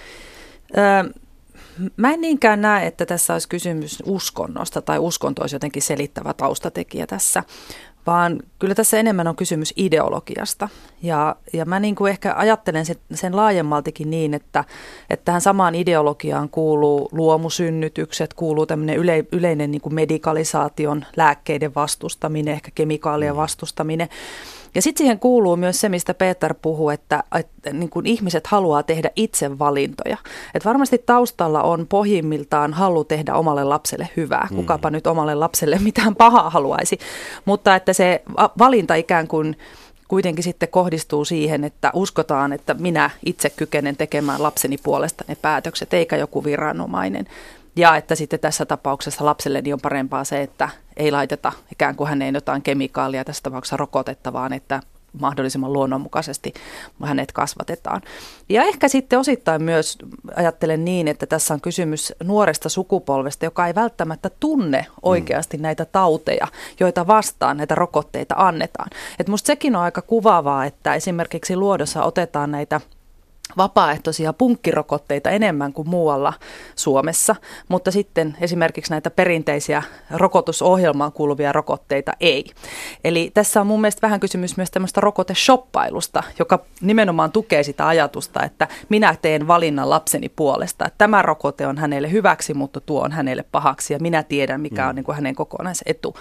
Mä en niinkään näe, että tässä olisi kysymys uskonnosta tai uskonto olisi jotenkin selittävä taustatekijä tässä, vaan kyllä tässä enemmän on kysymys ideologiasta. Ja mä niin kuin ehkä ajattelen sen laajemmaltikin niin, että tähän samaan ideologiaan kuuluu luomusynnytykset, kuuluu tämmöinen yleinen niin kuin medikalisaation, lääkkeiden vastustaminen, ehkä kemikaalien vastustaminen. Ja sitten siihen kuuluu myös se, mistä Peter puhuu, että niin kun ihmiset haluaa tehdä itse valintoja. Et varmasti taustalla on pohjimmiltaan halu tehdä omalle lapselle hyvää. Kukapa nyt omalle lapselle mitään pahaa haluaisi. Mutta että se valinta ikään kuin kuitenkin sitten kohdistuu siihen, että uskotaan, että minä itse kykenen tekemään lapseni puolesta ne päätökset, eikä joku viranomainen. Ja että sitten tässä tapauksessa lapselleni on parempaa se, että ei laiteta ikään kuin häneen jotain kemikaalia, tässä tapauksessa rokotetta, vaan että mahdollisimman luonnonmukaisesti hänet kasvatetaan. Ja ehkä sitten osittain myös ajattelen niin, että tässä on kysymys nuoresta sukupolvesta, joka ei välttämättä tunne oikeasti näitä tauteja, joita vastaan näitä rokotteita annetaan. Et musta sekin on aika kuvaavaa, että esimerkiksi Luodossa otetaan näitä vapaaehtoisia punkkirokotteita enemmän kuin muualla Suomessa, mutta sitten esimerkiksi näitä perinteisiä rokotusohjelmaan kuuluvia rokotteita ei. Eli tässä on mun mielestä vähän kysymys myös tämmöistä rokoteshoppailusta, joka nimenomaan tukee sitä ajatusta, että minä teen valinnan lapseni puolesta, että tämä rokote on hänelle hyväksi, mutta tuo on hänelle pahaksi ja minä tiedän, mikä on niin kuin hänen kokonaisetu.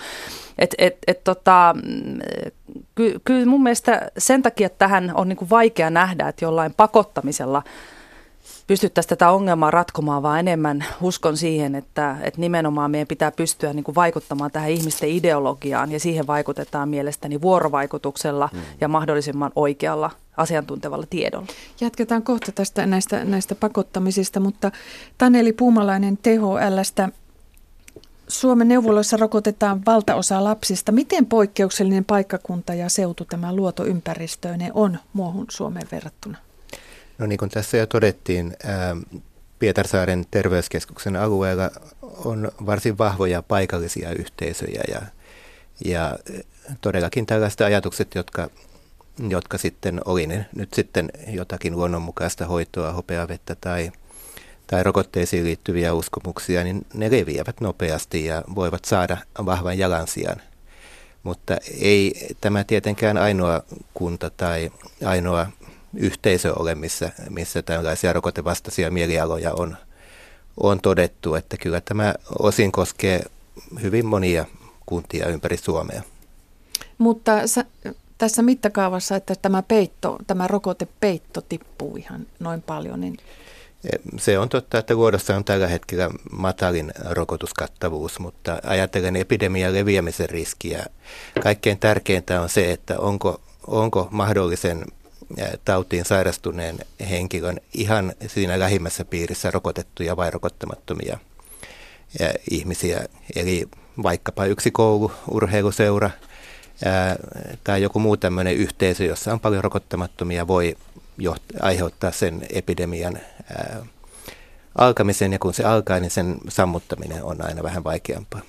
Kyllä mun mielestä sen takia tähän on niin kuin vaikea nähdä, että jollain pakottamisella pystyttäisiin tätä ongelmaa ratkomaan, vaan enemmän uskon siihen, että nimenomaan meidän pitää pystyä niin kuin vaikuttamaan tähän ihmisten ideologiaan ja siihen vaikutetaan mielestäni vuorovaikutuksella ja mahdollisimman oikealla asiantuntevalla tiedolla. Jatketaan kohta tästä näistä pakottamisista, mutta Taneli Puumalainen THL:stä. Suomen neuvoloissa rokotetaan valtaosa lapsista. Miten poikkeuksellinen paikkakunta ja seutu tämä Luoto ympäristöinen on muuhun Suomeen verrattuna? No niin kuin tässä jo todettiin, Pietarsaaren terveyskeskuksen alueella on varsin vahvoja paikallisia yhteisöjä ja todellakin tällaiset ajatukset, jotka sitten oli ne nyt sitten jotakin luonnonmukaista hoitoa, hopeavettä tai rokotteisiin liittyviä uskomuksia, niin ne leviävät nopeasti ja voivat saada vahvan jalansijan. Mutta ei tämä tietenkään ainoa kunta tai ainoa yhteisö ole, missä tällaisia rokotevastaisia mielialoja on todettu, että kyllä tämä osin koskee hyvin monia kuntia ympäri Suomea. Mutta tässä mittakaavassa, että tämä rokotepeitto tippuu ihan noin paljon, niin se on totta, että Luodossa on tällä hetkellä matalin rokotuskattavuus, mutta ajatellen epidemian leviämisen riskiä, kaikkein tärkeintä on se, että onko mahdollisen tautiin sairastuneen henkilön ihan siinä lähimmässä piirissä rokotettuja vai rokottamattomia ihmisiä. Eli vaikkapa yksi koulu, urheiluseura tai joku muu tämmöinen yhteisö, jossa on paljon rokottamattomia, voi aiheuttaa sen epidemian alkamisen, ja kun se alkaa, niin sen sammuttaminen on aina vähän vaikeampaa.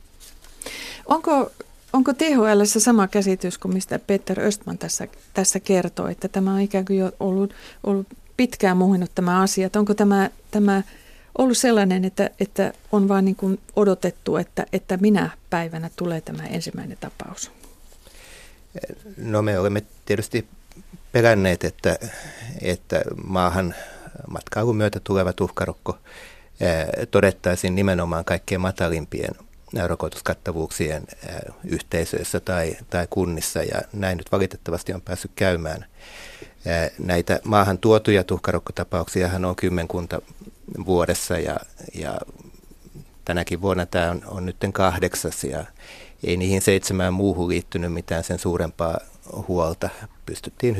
Onko THL:ssä sama käsitys kuin mistä Peter Östman tässä kertoo, että tämä on ikään kuin jo ollut pitkään muhinut tämä asia, että onko tämä ollut sellainen, että on vaan niin kuin odotettu, että minä päivänä tulee tämä ensimmäinen tapaus? No me olemme tietysti pelänneet, että maahan matkailun myötä tuleva tuhkarokko todettaisiin nimenomaan kaikkein matalimpien rokotuskattavuuksien yhteisöissä tai kunnissa, ja näin nyt valitettavasti on päässyt käymään. Näitä maahan tuotuja tuhkarokkotapauksiahan on 10 vuodessa, ja tänäkin vuonna tämä on nyt 8, ja ei niihin 7 muuhun liittynyt mitään sen suurempaa huolta. Pystyttiin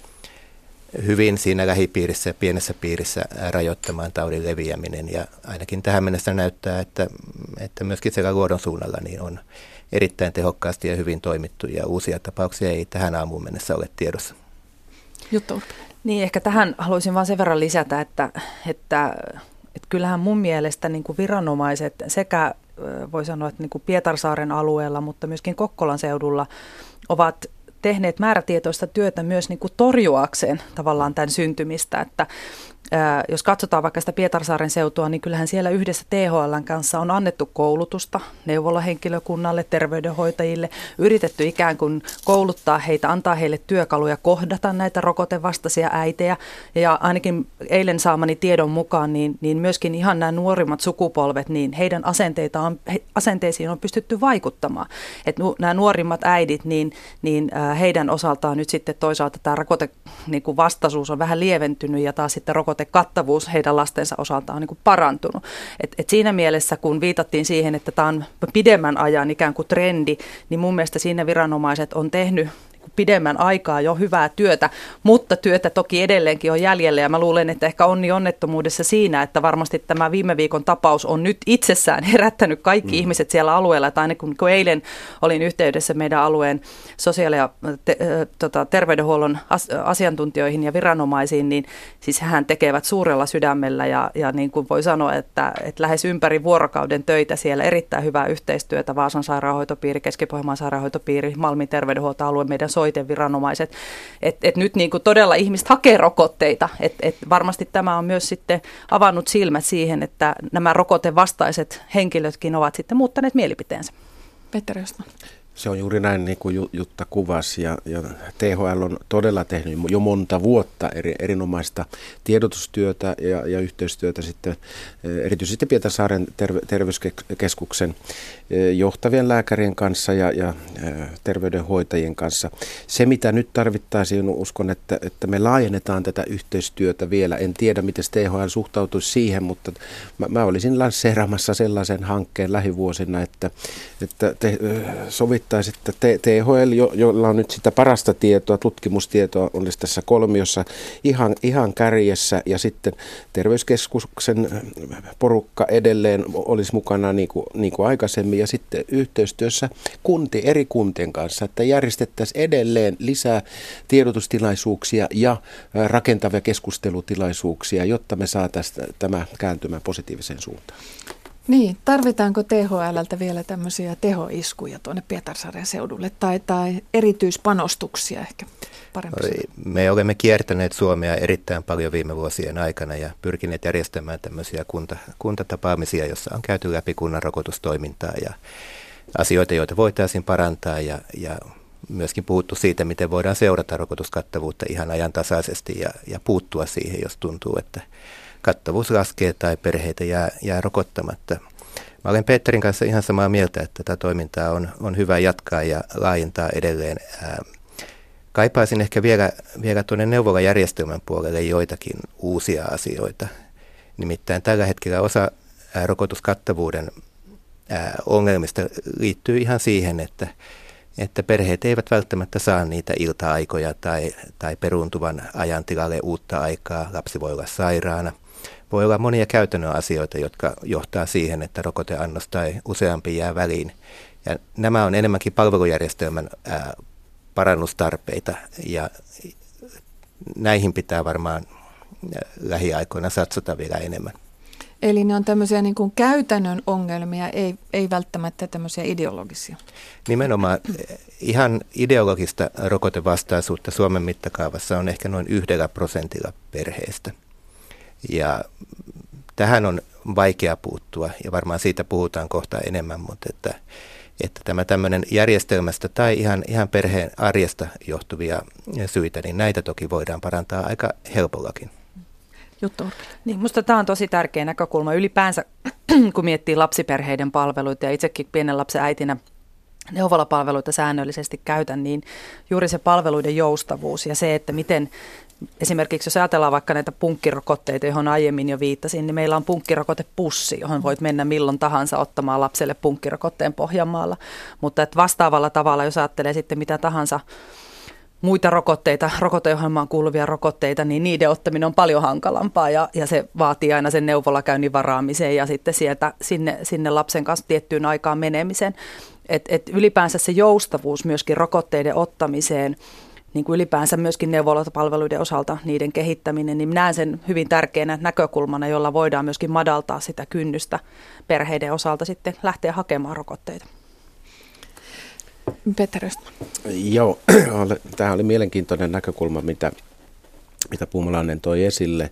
hyvin siinä lähipiirissä ja pienessä piirissä rajoittamaan taudin leviäminen, ja ainakin tähän mennessä näyttää, että myöskin siellä Luodon suunnalla niin on erittäin tehokkaasti ja hyvin toimittu, ja uusia tapauksia ei tähän aamuun mennessä ole tiedossa. Jutta. Niin, ehkä tähän haluaisin vain sen verran lisätä, että kyllähän mun mielestä niin kuin viranomaiset sekä voi sanoa, että niin kuin Pietarsaaren alueella, mutta myöskin Kokkolan seudulla ovat tehneet määrätietoista työtä myös niin kuin torjuakseen tavallaan tämän syntymistä, että jos katsotaan vaikka sitä Pietarsaaren seutua, niin kyllähän siellä yhdessä THL:n kanssa on annettu koulutusta neuvolahenkilökunnalle, terveydenhoitajille, yritetty ikään kuin kouluttaa heitä, antaa heille työkaluja kohdata näitä rokotevastaisia äitejä, ja ainakin eilen saamani tiedon mukaan, niin myöskin ihan nämä nuorimmat sukupolvet, niin heidän asenteisiin on pystytty vaikuttamaan. Että nämä nuorimmat äidit, niin heidän osaltaan nyt sitten toisaalta tämä rokotevastaisuus on vähän lieventynyt, ja taas sitten rokotekattavuus heidän lastensa osalta on niin kuin parantunut. Et siinä mielessä, kun viitattiin siihen, että tämä on pidemmän ajan ikään kuin trendi, niin mun mielestä siinä viranomaiset on tehnyt pidemmän aikaa jo hyvää työtä, mutta työtä toki edelleenkin on jäljellä ja mä luulen, että ehkä onnettomuudessa siinä, että varmasti tämä viime viikon tapaus on nyt itsessään herättänyt kaikki ihmiset siellä alueella, että aina kun eilen olin yhteydessä meidän alueen sosiaali- ja terveydenhuollon asiantuntijoihin ja viranomaisiin, niin siis hän tekevät suurella sydämellä ja niin kuin voi sanoa, että lähes ympäri vuorokauden töitä siellä, erittäin hyvää yhteistyötä, Vaasan sairaanhoitopiiri, Keski-Pohjanmaan sairaanhoitopiiri, Malmin terveydenhuoltoalue, meidän soiteviranomaiset, että nyt niin kuin todella ihmiset hakee rokotteita, että varmasti tämä on myös sitten avannut silmät siihen, että nämä rokotevastaiset henkilötkin ovat sitten muuttaneet mielipiteensä. Petteri Östman. Se on juuri näin, niin kuin Jutta kuvasi, ja THL on todella tehnyt jo monta vuotta erinomaista tiedotustyötä ja yhteistyötä sitten erityisesti Pietarsaaren terveyskeskuksen johtavien lääkärien kanssa ja terveydenhoitajien kanssa. Se, mitä nyt tarvittaisiin, uskon, että me laajennetaan tätä yhteistyötä vielä. En tiedä, miten THL suhtautuisi siihen, mutta mä olisin lanseeraamassa sellaisen hankkeen lähivuosina, että te että THL, jolla on nyt sitä parasta tietoa, tutkimustietoa, olisi tässä kolmiossa ihan kärjessä, ja sitten terveyskeskuksen porukka edelleen olisi mukana niin kuin aikaisemmin, ja sitten yhteistyössä eri kuntien kanssa, että järjestettäisiin edelleen lisää tiedotustilaisuuksia ja rakentavia keskustelutilaisuuksia, jotta me saataisiin tämä kääntymään positiiviseen suuntaan. Niin, tarvitaanko THL:ltä vielä tämmöisiä tehoiskuja tuonne Pietarsaaren seudulle tai erityispanostuksia ehkä parempi? Me olemme kiertäneet Suomea erittäin paljon viime vuosien aikana ja pyrkineet järjestämään tämmöisiä kuntatapaamisia, jossa on käyty läpi kunnan rokotustoimintaa ja asioita, joita voitaisiin parantaa ja myöskin puhuttu siitä, miten voidaan seurata rokotuskattavuutta ihan ajantasaisesti ja puuttua siihen, jos tuntuu, että kattavuus laskee tai perheitä jää rokottamatta. Mä olen Petterin kanssa ihan samaa mieltä, että tätä toimintaa on hyvä jatkaa ja laajentaa edelleen. Kaipaisin ehkä vielä tuonne neuvolajärjestelmän puolelle joitakin uusia asioita. Nimittäin tällä hetkellä osa rokotuskattavuuden ongelmista liittyy ihan siihen, että perheet eivät välttämättä saa niitä ilta-aikoja tai peruuntuvan ajan tilalle uutta aikaa. Lapsi voi olla sairaana. Voi olla monia käytännön asioita, jotka johtaa siihen, että rokoteannos tai useampi jää väliin. Ja nämä on enemmänkin palvelujärjestelmän parannustarpeita ja näihin pitää varmaan lähiaikoina satsata vielä enemmän. Eli ne on tämmöisiä niin kuin käytännön ongelmia, ei välttämättä tämmöisiä ideologisia. Nimenomaan ihan ideologista rokotevastaisuutta Suomen mittakaavassa on ehkä noin 1% perheestä. Ja tähän on vaikea puuttua ja varmaan siitä puhutaan kohta enemmän, mutta että tämä tämmöinen järjestelmästä tai ihan perheen arjesta johtuvia syitä, niin näitä toki voidaan parantaa aika helpollakin. Niin, musta tämä on tosi tärkeä näkökulma ylipäänsä, kun miettii lapsiperheiden palveluita ja itsekin pienen lapsen äitinä neuvolapalveluita säännöllisesti käytän, niin juuri se palveluiden joustavuus ja se, että miten esimerkiksi jos ajatellaan vaikka näitä punkkirokotteita, johon aiemmin jo viittasin, niin meillä on punkkirokotepussi, johon voit mennä milloin tahansa ottamaan lapselle punkkirokotteen Pohjanmaalla, mutta että vastaavalla tavalla, jos ajattelee sitten mitä tahansa muita rokotteita, rokoteohjelmaan kuuluvia rokotteita, niin niiden ottaminen on paljon hankalampaa ja se vaatii aina sen neuvolakäynnin varaamiseen ja sitten sieltä sinne lapsen kanssa tiettyyn aikaan menemisen. Et ylipäänsä se joustavuus myöskin rokotteiden ottamiseen, niin kuin ylipäänsä myöskin neuvolapalveluiden osalta niiden kehittäminen, niin näen sen hyvin tärkeänä näkökulmana, jolla voidaan myöskin madaltaa sitä kynnystä perheiden osalta sitten lähteä hakemaan rokotteita. Petteri Östman. Joo, tämä oli mielenkiintoinen näkökulma, mitä Puumalainen toi esille.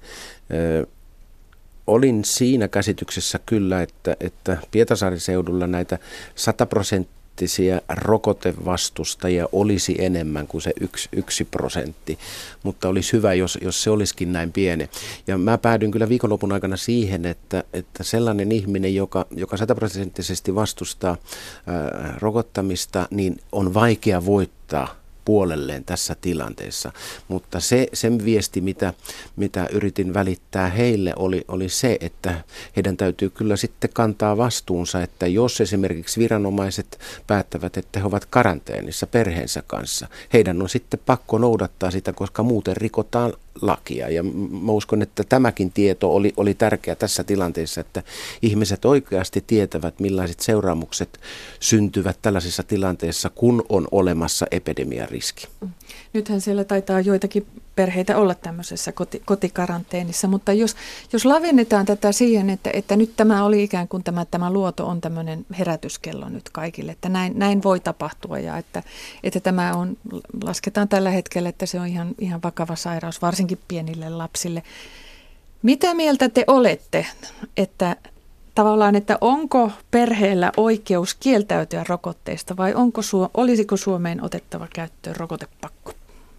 Olin siinä käsityksessä kyllä, että Pietarsaaren seudulla näitä 100% rokotevastustajia olisi enemmän kuin se 1%, mutta olisi hyvä, jos se olisikin näin pieni. Ja mä päädyin kyllä viikonlopun aikana siihen, että sellainen ihminen, joka 100% vastustaa rokottamista, niin on vaikea voittaa puolelleen tässä tilanteessa. Mutta sen viesti, mitä yritin välittää heille, oli se, että heidän täytyy kyllä sitten kantaa vastuunsa, että jos esimerkiksi viranomaiset päättävät, että he ovat karanteenissa perheensä kanssa, heidän on sitten pakko noudattaa sitä, koska muuten rikotaan lakia. Ja mä uskon, että tämäkin tieto oli tärkeä tässä tilanteessa, että ihmiset oikeasti tietävät, millaiset seuraamukset syntyvät tällaisissa tilanteissa, kun on olemassa epidemiariski. Nythän siellä taitaa joitakin perheitä olla tämmöisessä kotikaranteenissa, mutta jos lavennetaan tätä siihen, että nyt tämä oli ikään kuin tämä luoto on tämmöinen herätyskello nyt kaikille, että näin voi tapahtua ja että tämä on, lasketaan tällä hetkellä, että se on ihan vakava sairaus, varsinkin pienille lapsille. Mitä mieltä te olette, että tavallaan, että onko perheellä oikeus kieltäytyä rokotteista vai olisiko Suomeen otettava käyttöön rokotepakko?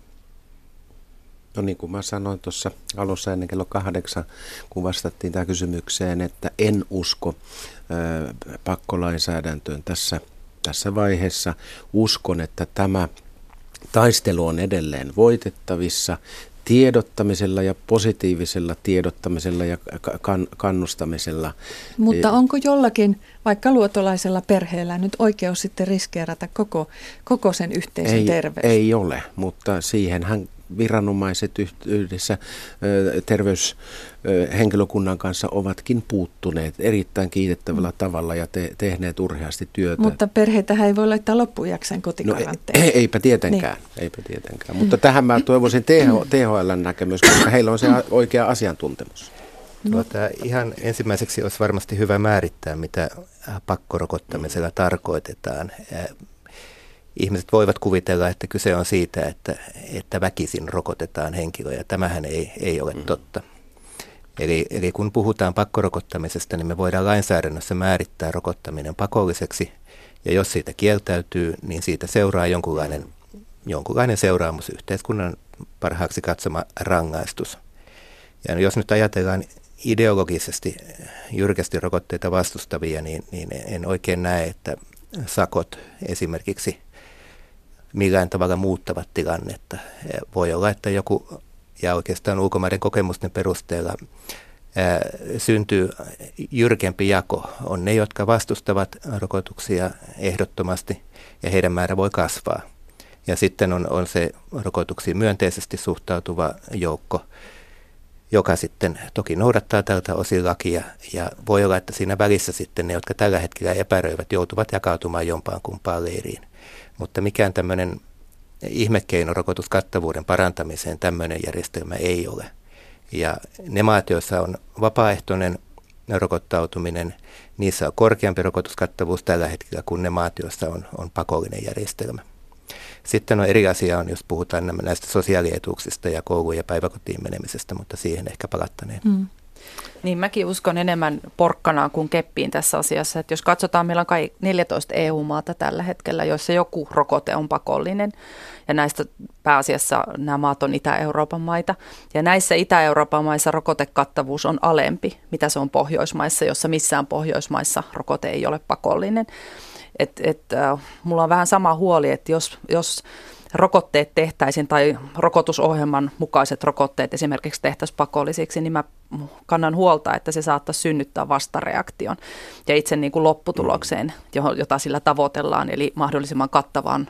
No niin kuin mä sanoin tuossa alussa ennen kello 8, kun vastattiin tähän kysymykseen, että en usko pakkolainsäädäntöön tässä vaiheessa. Uskon, että tämä taistelu on edelleen voitettavissa tiedottamisella ja positiivisella tiedottamisella ja kannustamisella. Mutta onko jollakin, vaikka luotolaisella perheellä, nyt oikeus sitten riskeerata koko sen yhteisön terveys? Ei ole, mutta siihenhän viranomaiset yhdessä terveyshenkilökunnan kanssa ovatkin puuttuneet erittäin kiitettävällä tavalla ja tehneet urheasti työtä. Mutta perheitähän ei voi laittaa loppujaksen kotikaranteeniin. No, eipä tietenkään. Mutta tähän mä toivoisin THL:n näkemys, koska heillä on se oikea asiantuntemus. Ihan ensimmäiseksi olisi varmasti hyvä määrittää, mitä pakkorokottamisella tarkoitetaan. Ihmiset voivat kuvitella, että kyse on siitä, että väkisin rokotetaan henkilöä. Tämähän ei ole totta. Eli kun puhutaan pakkorokottamisesta, niin me voidaan lainsäädännössä määrittää rokottaminen pakolliseksi. Ja jos siitä kieltäytyy, niin siitä seuraa jonkunlainen seuraamus, yhteiskunnan parhaaksi katsoma rangaistus. Ja jos nyt ajatellaan ideologisesti jyrkästi rokotteita vastustavia, niin en oikein näe, että sakot esimerkiksi millään tavalla muuttavat tilannetta. Voi olla, että joku, ja oikeastaan ulkomaiden kokemusten perusteella, syntyy jyrkempi jako. On ne, jotka vastustavat rokotuksia ehdottomasti, ja heidän määrä voi kasvaa. Ja sitten on se rokotuksiin myönteisesti suhtautuva joukko, joka sitten toki noudattaa tältä osin lakia, ja voi olla, että siinä välissä sitten ne, jotka tällä hetkellä epäröivät, joutuvat jakautumaan jompaan kumpaan leiriin. Mutta mikään tämmöinen ihmekeino rokotuskattavuuden parantamiseen tämmöinen järjestelmä ei ole. Ja ne maat, joissa on vapaaehtoinen rokottautuminen, niissä on korkeampi rokotuskattavuus tällä hetkellä kuin ne maat, joissa on pakollinen järjestelmä. Sitten on eri asia, jos puhutaan näistä sosiaalietuuksista ja kouluun ja päiväkotiin menemisestä, mutta siihen ehkä palattaneen. Niin mäkin uskon enemmän porkkanaan kuin keppiin tässä asiassa. Että jos katsotaan, meillä on kai 14 EU-maata tällä hetkellä, joissa joku rokote on pakollinen. Ja näistä pääasiassa nämä maat on Itä-Euroopan maita. Ja näissä Itä-Euroopan maissa rokotekattavuus on alempi, mitä se on Pohjoismaissa, jossa missään Pohjoismaissa rokote ei ole pakollinen. Mulla on vähän sama huoli, että jos rokotteet tehtäisiin tai rokotusohjelman mukaiset rokotteet esimerkiksi tehtäisiin pakollisiksi, niin mä kannan huolta, että se saattaisi synnyttää vastareaktion ja itse niin kuin lopputulokseen, jota sillä tavoitellaan, eli mahdollisimman kattavaan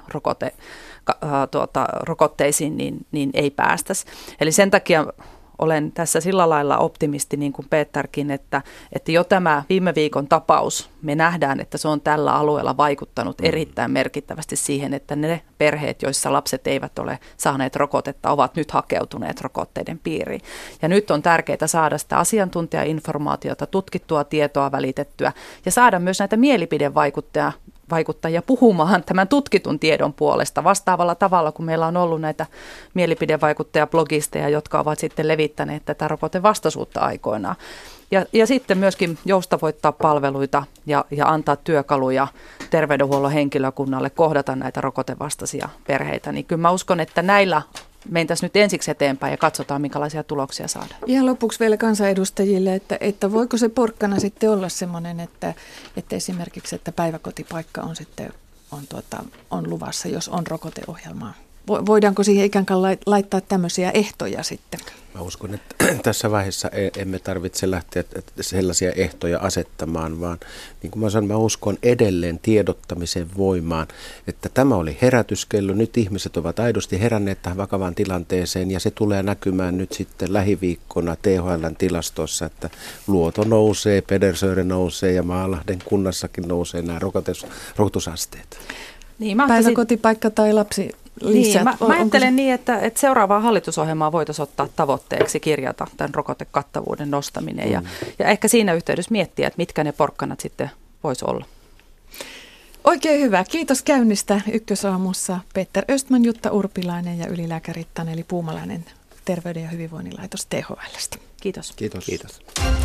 rokotteisiin, niin ei päästäisi. Eli sen takia olen tässä sillä lailla optimisti, niin kuin Peterkin, että jo tämä viime viikon tapaus, me nähdään, että se on tällä alueella vaikuttanut erittäin merkittävästi siihen, että ne perheet, joissa lapset eivät ole saaneet rokotetta, ovat nyt hakeutuneet rokotteiden piiriin. Ja nyt on tärkeää saada sitä asiantuntijainformaatiota, tutkittua tietoa välitettyä ja saada myös näitä mielipidevaikuttajia puhumaan tämän tutkitun tiedon puolesta vastaavalla tavalla, kun meillä on ollut näitä mielipidevaikuttajablogisteja, jotka ovat sitten levittäneet tätä rokotevastaisuutta aikoinaan. Ja sitten myöskin joustavoittaa palveluita ja antaa työkaluja terveydenhuollon henkilökunnalle kohdata näitä rokotevastaisia perheitä. Niin kyllä mä uskon, että näillä mentäisiin nyt ensiksi eteenpäin ja katsotaan, minkälaisia tuloksia saadaan. Ihan lopuksi vielä kansanedustajille, että voiko se porkkana sitten olla semmoinen, että esimerkiksi että päiväkotipaikka on sitten on luvassa, jos on rokoteohjelmaa Voidaanko siihen ikään kuin laittaa tämmöisiä ehtoja sitten? Mä uskon, että tässä vaiheessa emme tarvitse lähteä sellaisia ehtoja asettamaan, vaan niin kuin mä sanon, mä uskon edelleen tiedottamisen voimaan, että tämä oli herätyskello. Nyt ihmiset ovat aidosti heränneet tähän vakavaan tilanteeseen ja se tulee näkymään nyt sitten lähiviikkona THL:n tilastossa, että Luoto nousee, Pedersöre nousee ja Maalahden kunnassakin nousee nämä rokotusasteet. Niin, päiväkotipaikka tai lapsi lisää. Niin, mä ajattelen niin, että seuraavaa hallitusohjelmaa voitaisiin ottaa tavoitteeksi kirjata tämän rokotekattavuuden nostaminen ja ehkä siinä yhteydessä miettiä, että mitkä ne porkkanat sitten voisi olla. Oikein hyvä. Kiitos käynnistä Ykkösaamussa Peter Östman, Jutta Urpilainen ja ylilääkäri Taneli Puumalainen Terveyden ja hyvinvoinnin laitos THL:stä. Kiitos. Kiitos. Kiitos.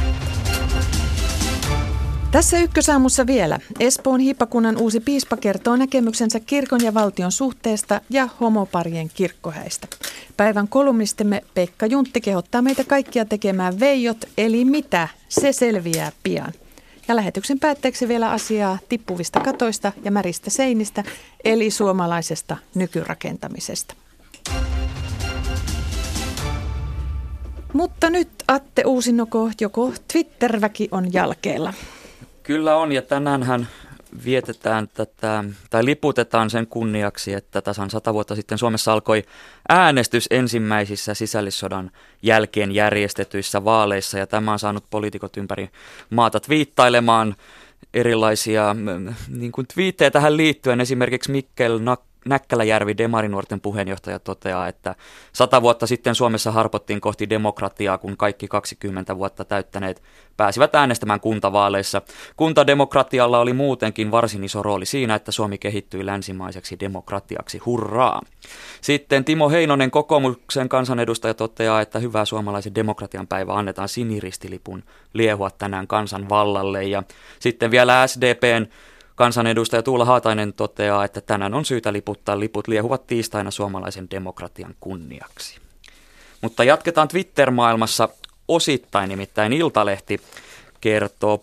Tässä Ykkösaamussa vielä. Espoon hiippakunnan uusi piispa kertoo näkemyksensä kirkon ja valtion suhteesta ja homoparien kirkkohäistä. Päivän kolumnistimme Pekka Juntti kehottaa meitä kaikkia tekemään veijot, eli mitä? Se selviää pian. Ja lähetyksen päätteeksi vielä asiaa tippuvista katoista ja märistä seinistä, eli suomalaisesta nykyrakentamisesta. Mutta nyt Atte Uusinoko, joko Twitter-väki on jalkeella? Kyllä on, ja tänäänhän vietetään tai liputetaan sen kunniaksi, että tasan 100 vuotta sitten Suomessa alkoi äänestys ensimmäisissä sisällissodan jälkeen järjestetyissä vaaleissa, ja tämä on saanut poliitikot ympäri maata twiittailemaan erilaisia niin kuin twiittejä tähän liittyen. Esimerkiksi Mikkel Näkkäläjärvi, Demarinuorten puheenjohtaja, toteaa, että 100 vuotta sitten Suomessa harpottiin kohti demokratiaa, kun kaikki 20 vuotta täyttäneet pääsivät äänestämään kuntavaaleissa. Kuntademokratialla oli muutenkin varsin iso rooli siinä, että Suomi kehittyi länsimaiseksi demokratiaksi. Hurraa! Sitten Timo Heinonen, kokoomuksen kansanedustaja, toteaa, että hyvää suomalaisen demokratian päivä annetaan siniristilipun liehua tänään kansan vallalle. Ja sitten vielä SDPn kansanedustaja Tuula Haatainen toteaa, että tänään on syytä liputtaa. Liput liehuvat tiistaina suomalaisen demokratian kunniaksi. Mutta jatketaan Twitter-maailmassa osittain, nimittäin Iltalehti kertoo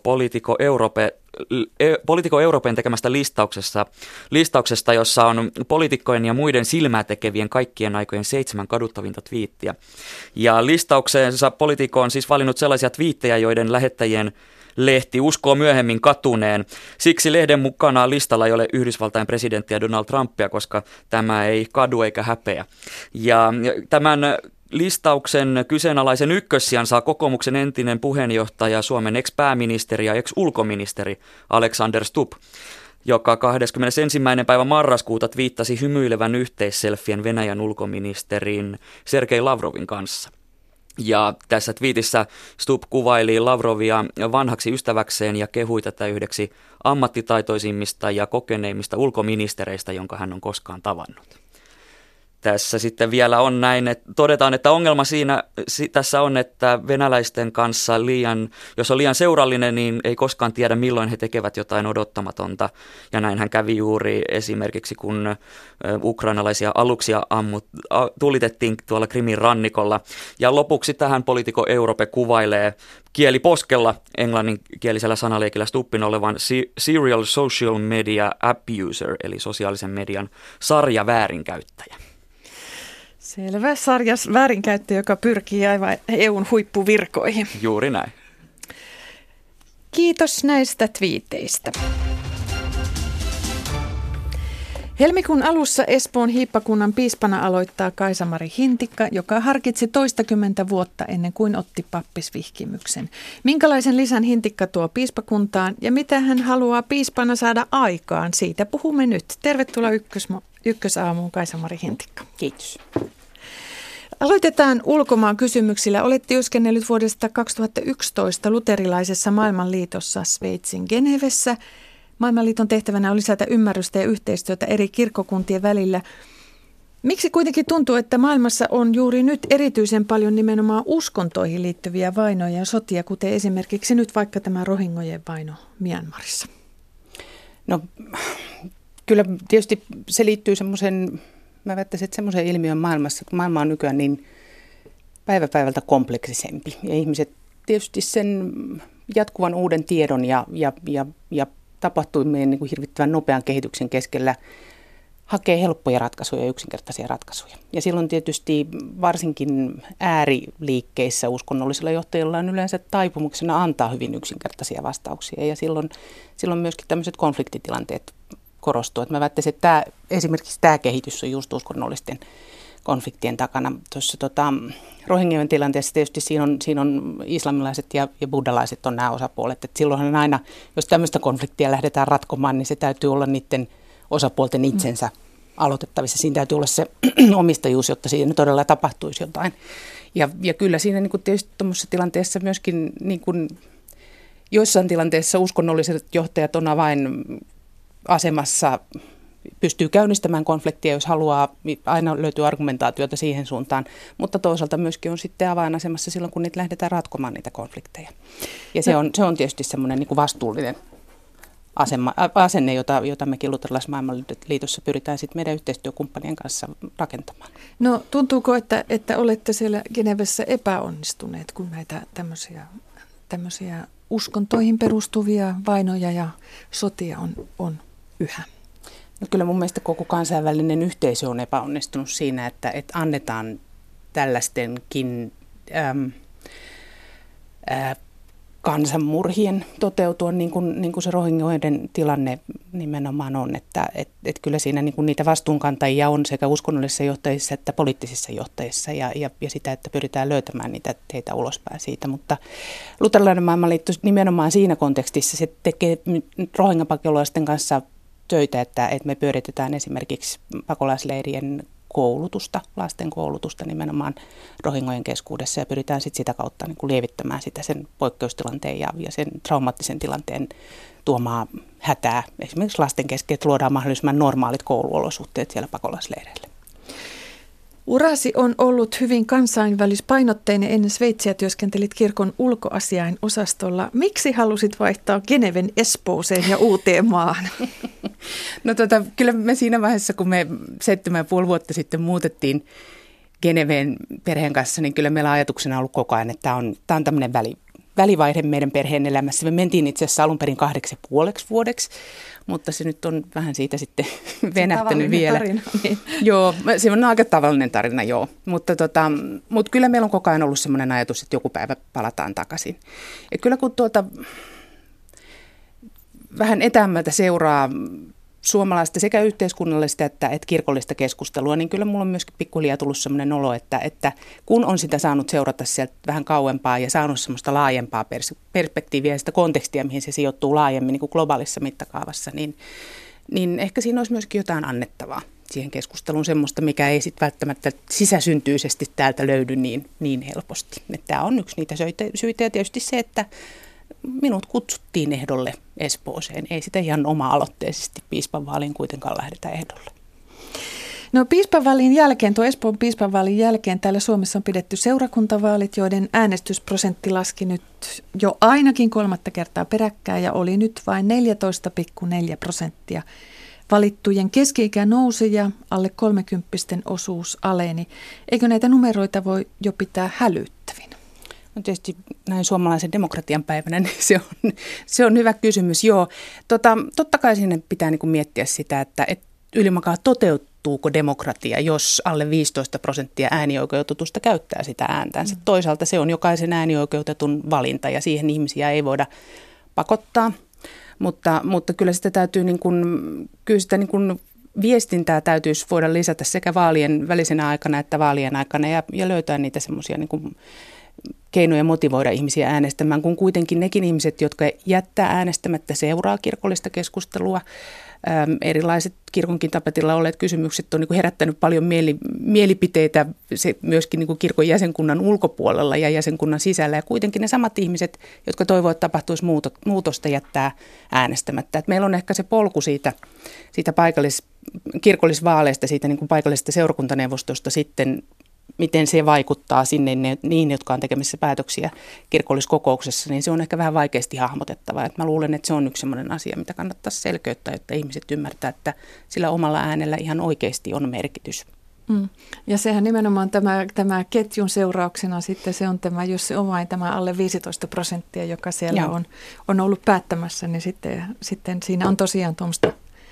Politico Europen tekemästä listauksesta, jossa on poliitikkojen ja muiden silmää tekevien kaikkien aikojen 7 kaduttavinta twiittiä. Ja listaukseensa Politico on siis valinnut sellaisia twiittejä, joiden lähettäjien lehti uskoo myöhemmin katuneen. Siksi lehden mukana listalla ei ole Yhdysvaltain presidenttiä Donald Trumpia, koska tämä ei kadu eikä häpeä. Ja tämän listauksen kyseenalaisen ykkössijan saa kokoomuksen entinen puheenjohtaja, Suomen ex-pääministeri ja ex-ulkoministeri Alexander Stubb, joka 21. päivä marraskuuta twiittasi hymyilevän yhteisselfien Venäjän ulkoministerin Sergei Lavrovin kanssa. Ja tässä twiitissä Stubb kuvaili Lavrovia vanhaksi ystäväkseen ja kehui tätä yhdeksi ammattitaitoisimmista ja kokeneimmista ulkoministereistä, jonka hän on koskaan tavannut. Tässä sitten vielä on näin, että todetaan, että ongelma tässä on, että venäläisten kanssa jos on liian seurallinen, niin ei koskaan tiedä, milloin he tekevät jotain odottamatonta. Ja näinhän kävi juuri esimerkiksi, kun ukrainalaisia aluksia tulitettiin tuolla Krimin rannikolla. Ja lopuksi tähän Politico Europe kuvailee kieliposkella englanninkielisellä sanaleikillä Stubbin olevan serial social media abuser, eli sosiaalisen median sarjaväärinkäyttäjä. Selvä. Sarjas väärinkäyttö, joka pyrkii aivan EUn huippuvirkoihin. Juuri näin. Kiitos näistä twiiteistä. Helmikuun alussa Espoon hiippakunnan piispana aloittaa Kaisa-Mari Hintikka, joka harkitsi toistakymmentä vuotta ennen kuin otti pappisvihkimyksen. Minkälaisen lisän Hintikka tuo piispakuntaan ja mitä hän haluaa piispana saada aikaan? Siitä puhumme nyt. Tervetuloa Ykkösaamuun, Kaisa-Mari Hintikka. Kiitos. Aloitetaan ulkomaan kysymyksillä. Olet työskennellyt vuodesta 2011 luterilaisessa maailmanliitossa Sveitsin Genevessä. Maailmanliiton tehtävänä on lisätä ymmärrystä ja yhteistyötä eri kirkkokuntien välillä. Miksi kuitenkin tuntuu, että maailmassa on juuri nyt erityisen paljon nimenomaan uskontoihin liittyviä vainoja ja sotia, kuten esimerkiksi nyt vaikka tämä rohingojen vaino Myanmarissa? No kyllä tietysti se liittyy semmoisen, mä väittäisin, että semmoisen ilmiön maailmassa, kun maailma on nykyään niin päivä päivältä kompleksisempi. Ja ihmiset tietysti sen jatkuvan uuden tiedon ja tapahtumien niin kuin hirvittävän nopean kehityksen keskellä hakee helppoja ratkaisuja ja yksinkertaisia ratkaisuja. Ja silloin tietysti varsinkin ääriliikkeissä uskonnollisilla johtajilla on yleensä taipumuksena antaa hyvin yksinkertaisia vastauksia. Ja silloin myöskin tämmöiset konfliktitilanteet korostuu. Että mä väittäisin, että esimerkiksi tämä kehitys on just uskonnollisten konfliktien takana. Tuossa Rohingyan tilanteessa tietysti siinä on islamilaiset ja buddhalaiset on nämä osapuolet. Et silloinhan aina, jos tämmöistä konfliktia lähdetään ratkomaan, niin se täytyy olla niiden osapuolten itsensä aloitettavissa. Siinä täytyy olla se omistajuus, jotta siinä todella tapahtuisi jotain. Ja kyllä siinä niin kuin tietysti tuommoisessa tilanteessa myöskin niin kuin joissain tilanteissa uskonnolliset johtajat on avainasemassa, pystyy käynnistämään konfliktia, jos haluaa, aina löytyy argumentaatiota siihen suuntaan, mutta toisaalta myöskin on sitten avainasemassa silloin, kun niitä lähdetään ratkomaan niitä konflikteja. Ja se on tietysti semmoinen niin kuin vastuullinen asenne, jota mekin Luterilaismaailmanliitossa pyritään sitten meidän yhteistyökumppanien kanssa rakentamaan. No tuntuuko, että olette siellä Genevessä epäonnistuneet, kun näitä tämmöisiä uskontoihin perustuvia vainoja ja sotia on yhä? No kyllä mun mielestä koko kansainvälinen yhteisö on epäonnistunut siinä, että annetaan tällaistenkin kansanmurhien toteutua niin kuin se rohingyoiden tilanne nimenomaan on, että kyllä siinä niin kuin niitä vastuunkantajia on sekä uskonnollisissa johtajissa että poliittisissa johtajissa ja sitä, että pyritään löytämään niitä teitä ulospäin siitä, mutta Luterilainen maailmanliitto nimenomaan siinä kontekstissa se tekee rohingya-pakolaisten kanssa töitä, että me pyöritetään esimerkiksi pakolaisleirien koulutusta, lasten koulutusta nimenomaan rohingyojen keskuudessa ja pyritään sitä kautta niin kuin lievittämään sitä sen poikkeustilanteen ja sen traumaattisen tilanteen tuomaa hätää esimerkiksi lasten kesken, että luodaan mahdollisimman normaalit kouluolosuhteet siellä pakolaisleireille. Urasi on ollut hyvin kansainvälispainotteinen. Ennen Sveitsiä työskentelit kirkon ulkoasiain osastolla. Miksi halusit vaihtaa Geneven Espooseen ja Uuteenmaahan? No kyllä me siinä vaiheessa, kun me 7,5 vuotta sitten muutettiin Geneveen perheen kanssa, niin kyllä meillä ajatuksena on ollut koko ajan, että tämä on tämmöinen välivaihe meidän perheen elämässä. Me mentiin itse asiassa alun perin 2,5 vuodeksi, mutta se nyt on vähän siitä sitten venähtänyt vielä. Tarina, niin. Joo, se on aika tavallinen tarina, joo. Mutta kyllä meillä on koko ajan ollut semmoinen ajatus, että joku päivä palataan takaisin. Ja kyllä kun vähän etäämmältä seuraa suomalaista sekä yhteiskunnallista että kirkollista keskustelua, niin kyllä mulla on myöskin pikkuhiljaa tullut sellainen olo, että kun on sitä saanut seurata sieltä vähän kauempaa ja saanut semmoista laajempaa perspektiiviä ja sitä kontekstia, mihin se sijoittuu laajemmin niin kuin globaalissa mittakaavassa, niin ehkä siinä olisi myöskin jotain annettavaa siihen keskusteluun, semmoista, mikä ei sitten välttämättä sisäsyntyisesti täältä löydy niin helposti. Tämä on yksi niitä syitä ja tietysti se, että minut kutsuttiin ehdolle Espooseen. Ei sitä ihan oma-aloitteisesti piispanvaaliin kuitenkaan lähdetä ehdolle. No piispanvaalin jälkeen, Espoon piispanvaalin jälkeen täällä Suomessa on pidetty seurakuntavaalit, joiden äänestysprosentti laski nyt jo ainakin 3. kertaa peräkkäin ja oli nyt vain 14,4%. Valittujen keski-ikä nousi ja alle 30-vuotiaiden osuus aleni. Eikö näitä numeroita voi jo pitää hälyttävinä? No tietysti näin suomalaisen demokratian päivänä, niin se on hyvä kysymys. Joo, totta kai sinne pitää niin kuin miettiä sitä, että ylimakaa toteutuuko demokratia, jos alle 15% äänioikeutetusta käyttää sitä ääntänsä. Toisaalta se on jokaisen äänioikeutetun valinta ja siihen ihmisiä ei voida pakottaa, mutta kyllä sitä täytyy viestintää täytyisi voida lisätä sekä vaalien välisenä aikana että vaalien aikana ja löytää niitä semmoisia niin keinoja motivoida ihmisiä äänestämään, kun kuitenkin nekin ihmiset, jotka jättää äänestämättä, seuraa kirkollista keskustelua. Erilaiset kirkonkin tapetilla olleet kysymykset on niin kuin herättänyt paljon mielipiteitä se myöskin niin kuin kirkon jäsenkunnan ulkopuolella ja jäsenkunnan sisällä. Ja kuitenkin ne samat ihmiset, jotka toivovat, että tapahtuisi muutosta, jättää äänestämättä. Et meillä on ehkä se polku siitä kirkollisvaaleista, siitä niin kuin paikallisesta seurakuntaneuvostosta sitten, miten se vaikuttaa sinne niin, jotka on tekemässä päätöksiä kirkolliskokouksessa, niin se on ehkä vähän vaikeasti hahmotettava. Et mä luulen, että se on yksi sellainen asia, mitä kannattaisi selkeyttää, että ihmiset ymmärtää, että sillä omalla äänellä ihan oikeasti on merkitys. Ja sehän nimenomaan tämä ketjun seurauksena sitten se on tämä, jos se on vain tämä alle 15%, joka siellä on ollut päättämässä, niin sitten siinä on tosiaan tuommoista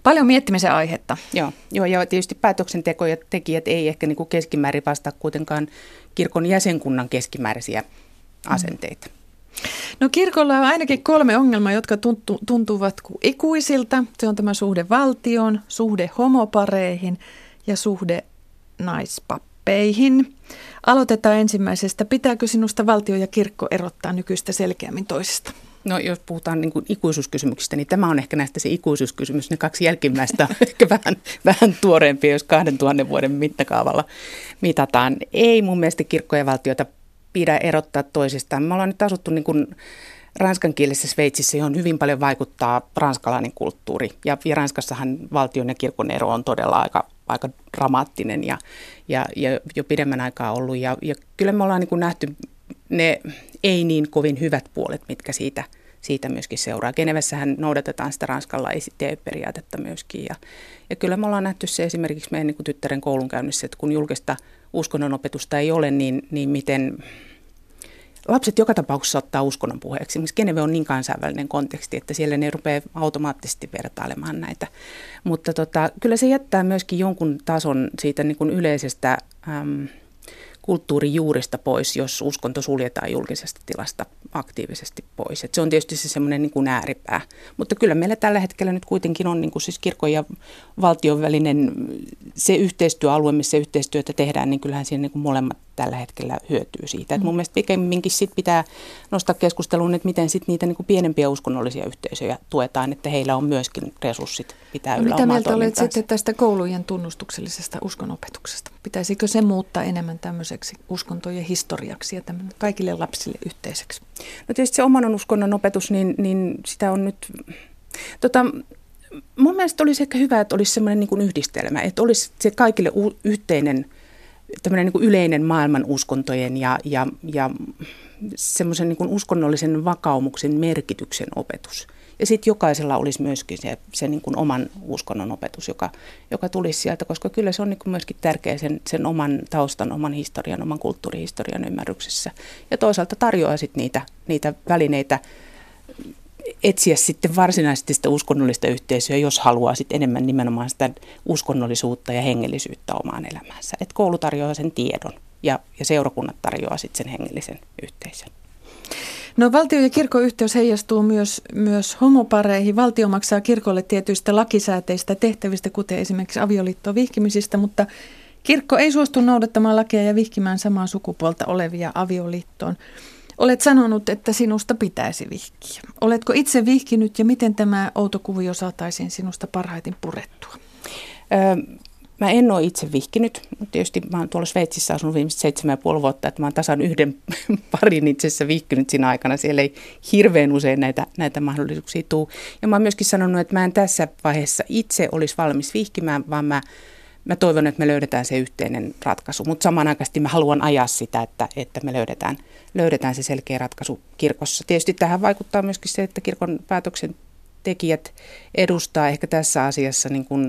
Paljon miettimisen aihetta. Joo, ja tietysti päätöksentekijät ei ehkä niin kuin keskimäärin vastaa kuitenkaan kirkon jäsenkunnan keskimääräisiä asenteita. No kirkolla on ainakin 3 ongelmaa, jotka tuntuvat ikuisilta. Se on tämä suhde valtioon, suhde homopareihin ja suhde naispappeihin. Aloitetaan ensimmäisestä. Pitääkö sinusta valtio ja kirkko erottaa nykyistä selkeämmin toisesta? No jos puhutaan niin kuin ikuisuuskysymyksistä, niin tämä on ehkä näistä se ikuisuuskysymys. Ne 2 jälkimmäistä on ehkä vähän tuoreempia, jos 2000 vuoden mittakaavalla mitataan. Ei mun mielestä kirkko ja valtiota pidä erottaa toisistaan. Me ollaan nyt asuttu niin kuin ranskankielisessä Sveitsissä, johon hyvin paljon vaikuttaa ranskalainen kulttuuri. Ja Ranskassahan valtion ja kirkon ero on todella aika dramaattinen ja jo pidemmän aikaa ollut. Ja kyllä me ollaan niin kuin nähty ne ei niin kovin hyvät puolet, mitkä siitä myöskin seuraa. Genevessähän noudatetaan sitä Ranskan laicité-periaatetta myöskin. Ja kyllä me ollaan nähty se esimerkiksi meidän niin kuin tyttären koulunkäynnissä, että kun julkista uskonnonopetusta ei ole, niin miten lapset joka tapauksessa ottaa uskonnon puheeksi. Esimerkiksi Geneve on niin kansainvälinen konteksti, että siellä ne rupeaa automaattisesti vertailemaan näitä. Mutta kyllä se jättää myöskin jonkun tason siitä niin kuin yleisestä kulttuurijuurista pois, jos uskonto suljetaan julkisesta tilasta aktiivisesti pois. Et se on tietysti se semmoinen niin kuin ääripää. Mutta kyllä meillä tällä hetkellä nyt kuitenkin on niin kuin siis kirkon ja valtion välinen se yhteistyöalue, missä yhteistyötä tehdään, niin kyllähän siinä niin kuin molemmat tällä hetkellä hyötyy siitä. Et mun mielestä pikemminkin sit pitää nostaa keskusteluun, että miten sit niitä niin kuin pienempiä uskonnollisia yhteisöjä tuetaan, että heillä on myöskin resurssit pitää yllä omaa toimintaansa. Mitä mieltä olet toimintaansa. sitten tästä koulujen tunnustuksellisesta uskonopetuksesta? Pitäisikö se muuttaa enemmän tämmöiseksi uskontojen historiaksi ja kaikille lapsille yhteiseksi? No tietysti se oman uskonnon opetus, niin sitä on nyt mun mielestä olisi ehkä hyvä, että olisi semmoinen niin kuin yhdistelmä, että olisi se kaikille yhteinen, tämmöinen niin kuin yleinen maailman uskontojen ja semmoisen niin kuin uskonnollisen vakaumuksen merkityksen opetus. Ja sitten jokaisella olisi myöskin se niin kuin oman uskonnon opetus, joka tulisi sieltä, koska kyllä se on niin kuin myöskin tärkeä sen oman taustan, oman historian, oman kulttuurihistorian ymmärryksessä. Ja toisaalta tarjoaa sitten niitä välineitä etsiä sitten varsinaisesti sitä uskonnollista yhteisöä, jos haluaa sitten enemmän nimenomaan sitä uskonnollisuutta ja hengellisyyttä omaan elämäänsä. Et koulu tarjoaa sen tiedon ja seurakunnat tarjoaa sitten sen hengellisen yhteisön. No valtio- ja kirkon yhteys heijastuu myös homopareihin. Valtio maksaa kirkolle tietyistä lakisääteistä tehtävistä, kuten esimerkiksi avioliittoon vihkimisistä, mutta kirkko ei suostu noudattamaan lakia ja vihkimään samaa sukupuolta olevia avioliittoon. Olet sanonut, että sinusta pitäisi vihkiä. Oletko itse vihkinyt ja miten tämä outo kuvio saataisiin sinusta parhaiten purettua? Mä en ole itse vihkinyt, mutta tietysti mä oon tuolla Sveitsissä asunut viimeiset 7,5 vuotta, että mä oon tasan yhden parin itse asiassa vihkinyt siinä aikana. Siellä ei hirveän usein näitä mahdollisuuksia tule. Ja mä oon myöskin sanonut, että mä en tässä vaiheessa itse olisi valmis vihkimään, vaan mä toivon, että me löydetään se yhteinen ratkaisu. Mutta samanaikaisesti mä haluan ajaa sitä, että me löydetään se selkeä ratkaisu kirkossa. Tietysti tähän vaikuttaa myöskin se, että kirkon päätöksentekijät edustaa ehkä tässä asiassa niin kuin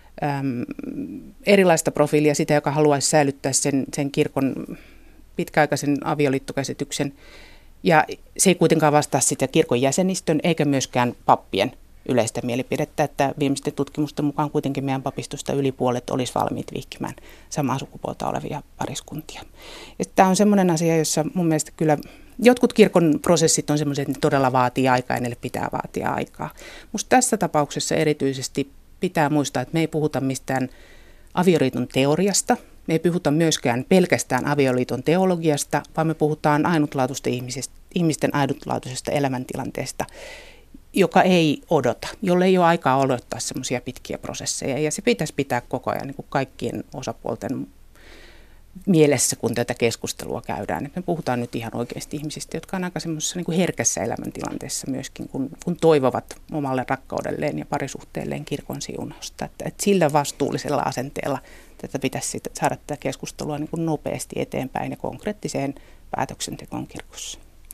erilaista profiilia, sitä, joka haluaisi säilyttää sen kirkon pitkäaikaisen avioliittokäsityksen. Ja se ei kuitenkaan vastaa sitä kirkon jäsenistön eikä myöskään pappien yleistä mielipidettä, että viimeisten tutkimusten mukaan kuitenkin meidän papistosta yli puolet olisi valmiit vihkimään samaa sukupuolta olevia pariskuntia. Ja tämä on semmoinen asia, jossa mun mielestä kyllä jotkut kirkon prosessit on semmoiset, että ne todella vaatii aikaa ja ne pitää vaatia aikaa. Musta tässä tapauksessa erityisesti pitää muistaa, että me ei puhuta mistään avioliiton teoriasta, me ei puhuta myöskään pelkästään avioliiton teologiasta, vaan me puhutaan ihmisten ainutlaatuisesta elämäntilanteesta, joka ei odota, jolle ei ole aikaa odottaa semmoisia pitkiä prosesseja. Ja se pitäisi pitää koko ajan niin kuin kaikkien osapuolten mielessä, kun tätä keskustelua käydään. Et me puhutaan nyt ihan oikeasti ihmisistä, jotka on aika semmoisessa niin kuin herkässä elämäntilanteessa myöskin, kun toivovat omalle rakkaudelleen ja parisuhteelleen kirkon siunausta. Että sillä vastuullisella asenteella tätä pitäisi saada tätä keskustelua niin kuin nopeasti eteenpäin ja konkreettiseen päätöksentekoon kirkossa.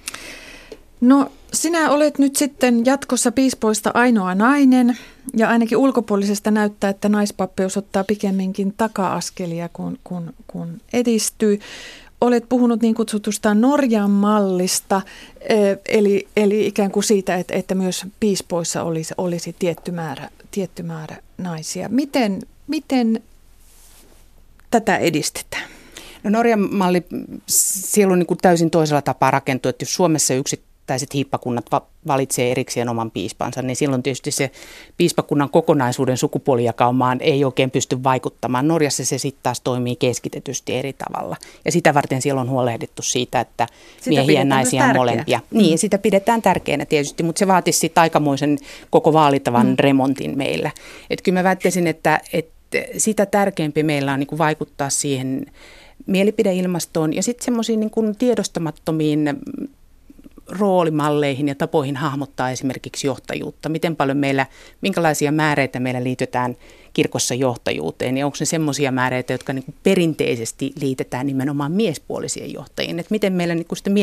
No sinä olet nyt sitten jatkossa piispoista ainoa nainen ja ainakin ulkopuolisesta näyttää, että naispappeus ottaa pikemminkin taka-askelia kun edistyy. olet puhunut niin kutsutusta Norjan mallista, eli ikään kuin siitä, että myös piispoissa olisi tietty määrä naisia. Miten tätä edistetään? No Norjan malli, siellä on niin kuin täysin toisella tapaa rakentu, että jos Suomessa yksittäiset hiippakunnat valitsee erikseen oman piispansa, niin silloin tietysti se piispakunnan kokonaisuuden sukupuolijakaumaan ei oikein pysty vaikuttamaan. Norjassa se sitten taas toimii keskitetysti eri tavalla. Ja sitä varten siellä on huolehdittu siitä, että miehiä ja naisia on molempia. Niin, sitä pidetään tärkeänä tietysti, mutta se vaatisi sitten aikamoisen koko vaalitavan remontin meillä. Että kyllä mä väittäisin, että sitä tärkeämpi meillä on niin kuin vaikuttaa siihen mielipideilmastoon ja sitten semmoisiin niin kuin tiedostamattomiin roolimalleihin ja tapoihin hahmottaa esimerkiksi johtajuutta. Miten paljon minkälaisia määreitä meillä liitetään kirkossa johtajuuteen ja onko ne semmoisia määreitä, jotka niin kuin perinteisesti liitetään nimenomaan miespuolisiin johtajiin. Että miten meillä niin kuin sitä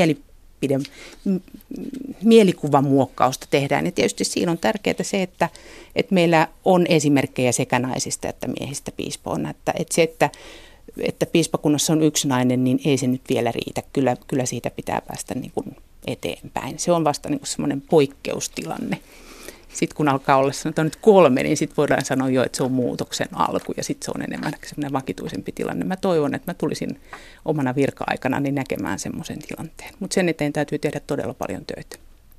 mielikuvan muokkausta tehdään. Ja tietysti siinä on tärkeää se, että meillä on esimerkkejä sekä naisista että miehistä piispoina. Että piispakunnassa on yksi nainen, niin ei se nyt vielä riitä. Kyllä siitä pitää päästä niin kuin eteenpäin. Se on vasta niin kuin semmoinen poikkeustilanne. Sitten kun alkaa olla sanotaan nyt 3, niin sitten voidaan sanoa jo, että se on muutoksen alku ja sitten se on enemmän semmoinen vakituisempi tilanne. Mä toivon, että mä tulisin omana virka-aikana niin näkemään semmoisen tilanteen. Mutta sen eteen täytyy tehdä todella paljon töitä.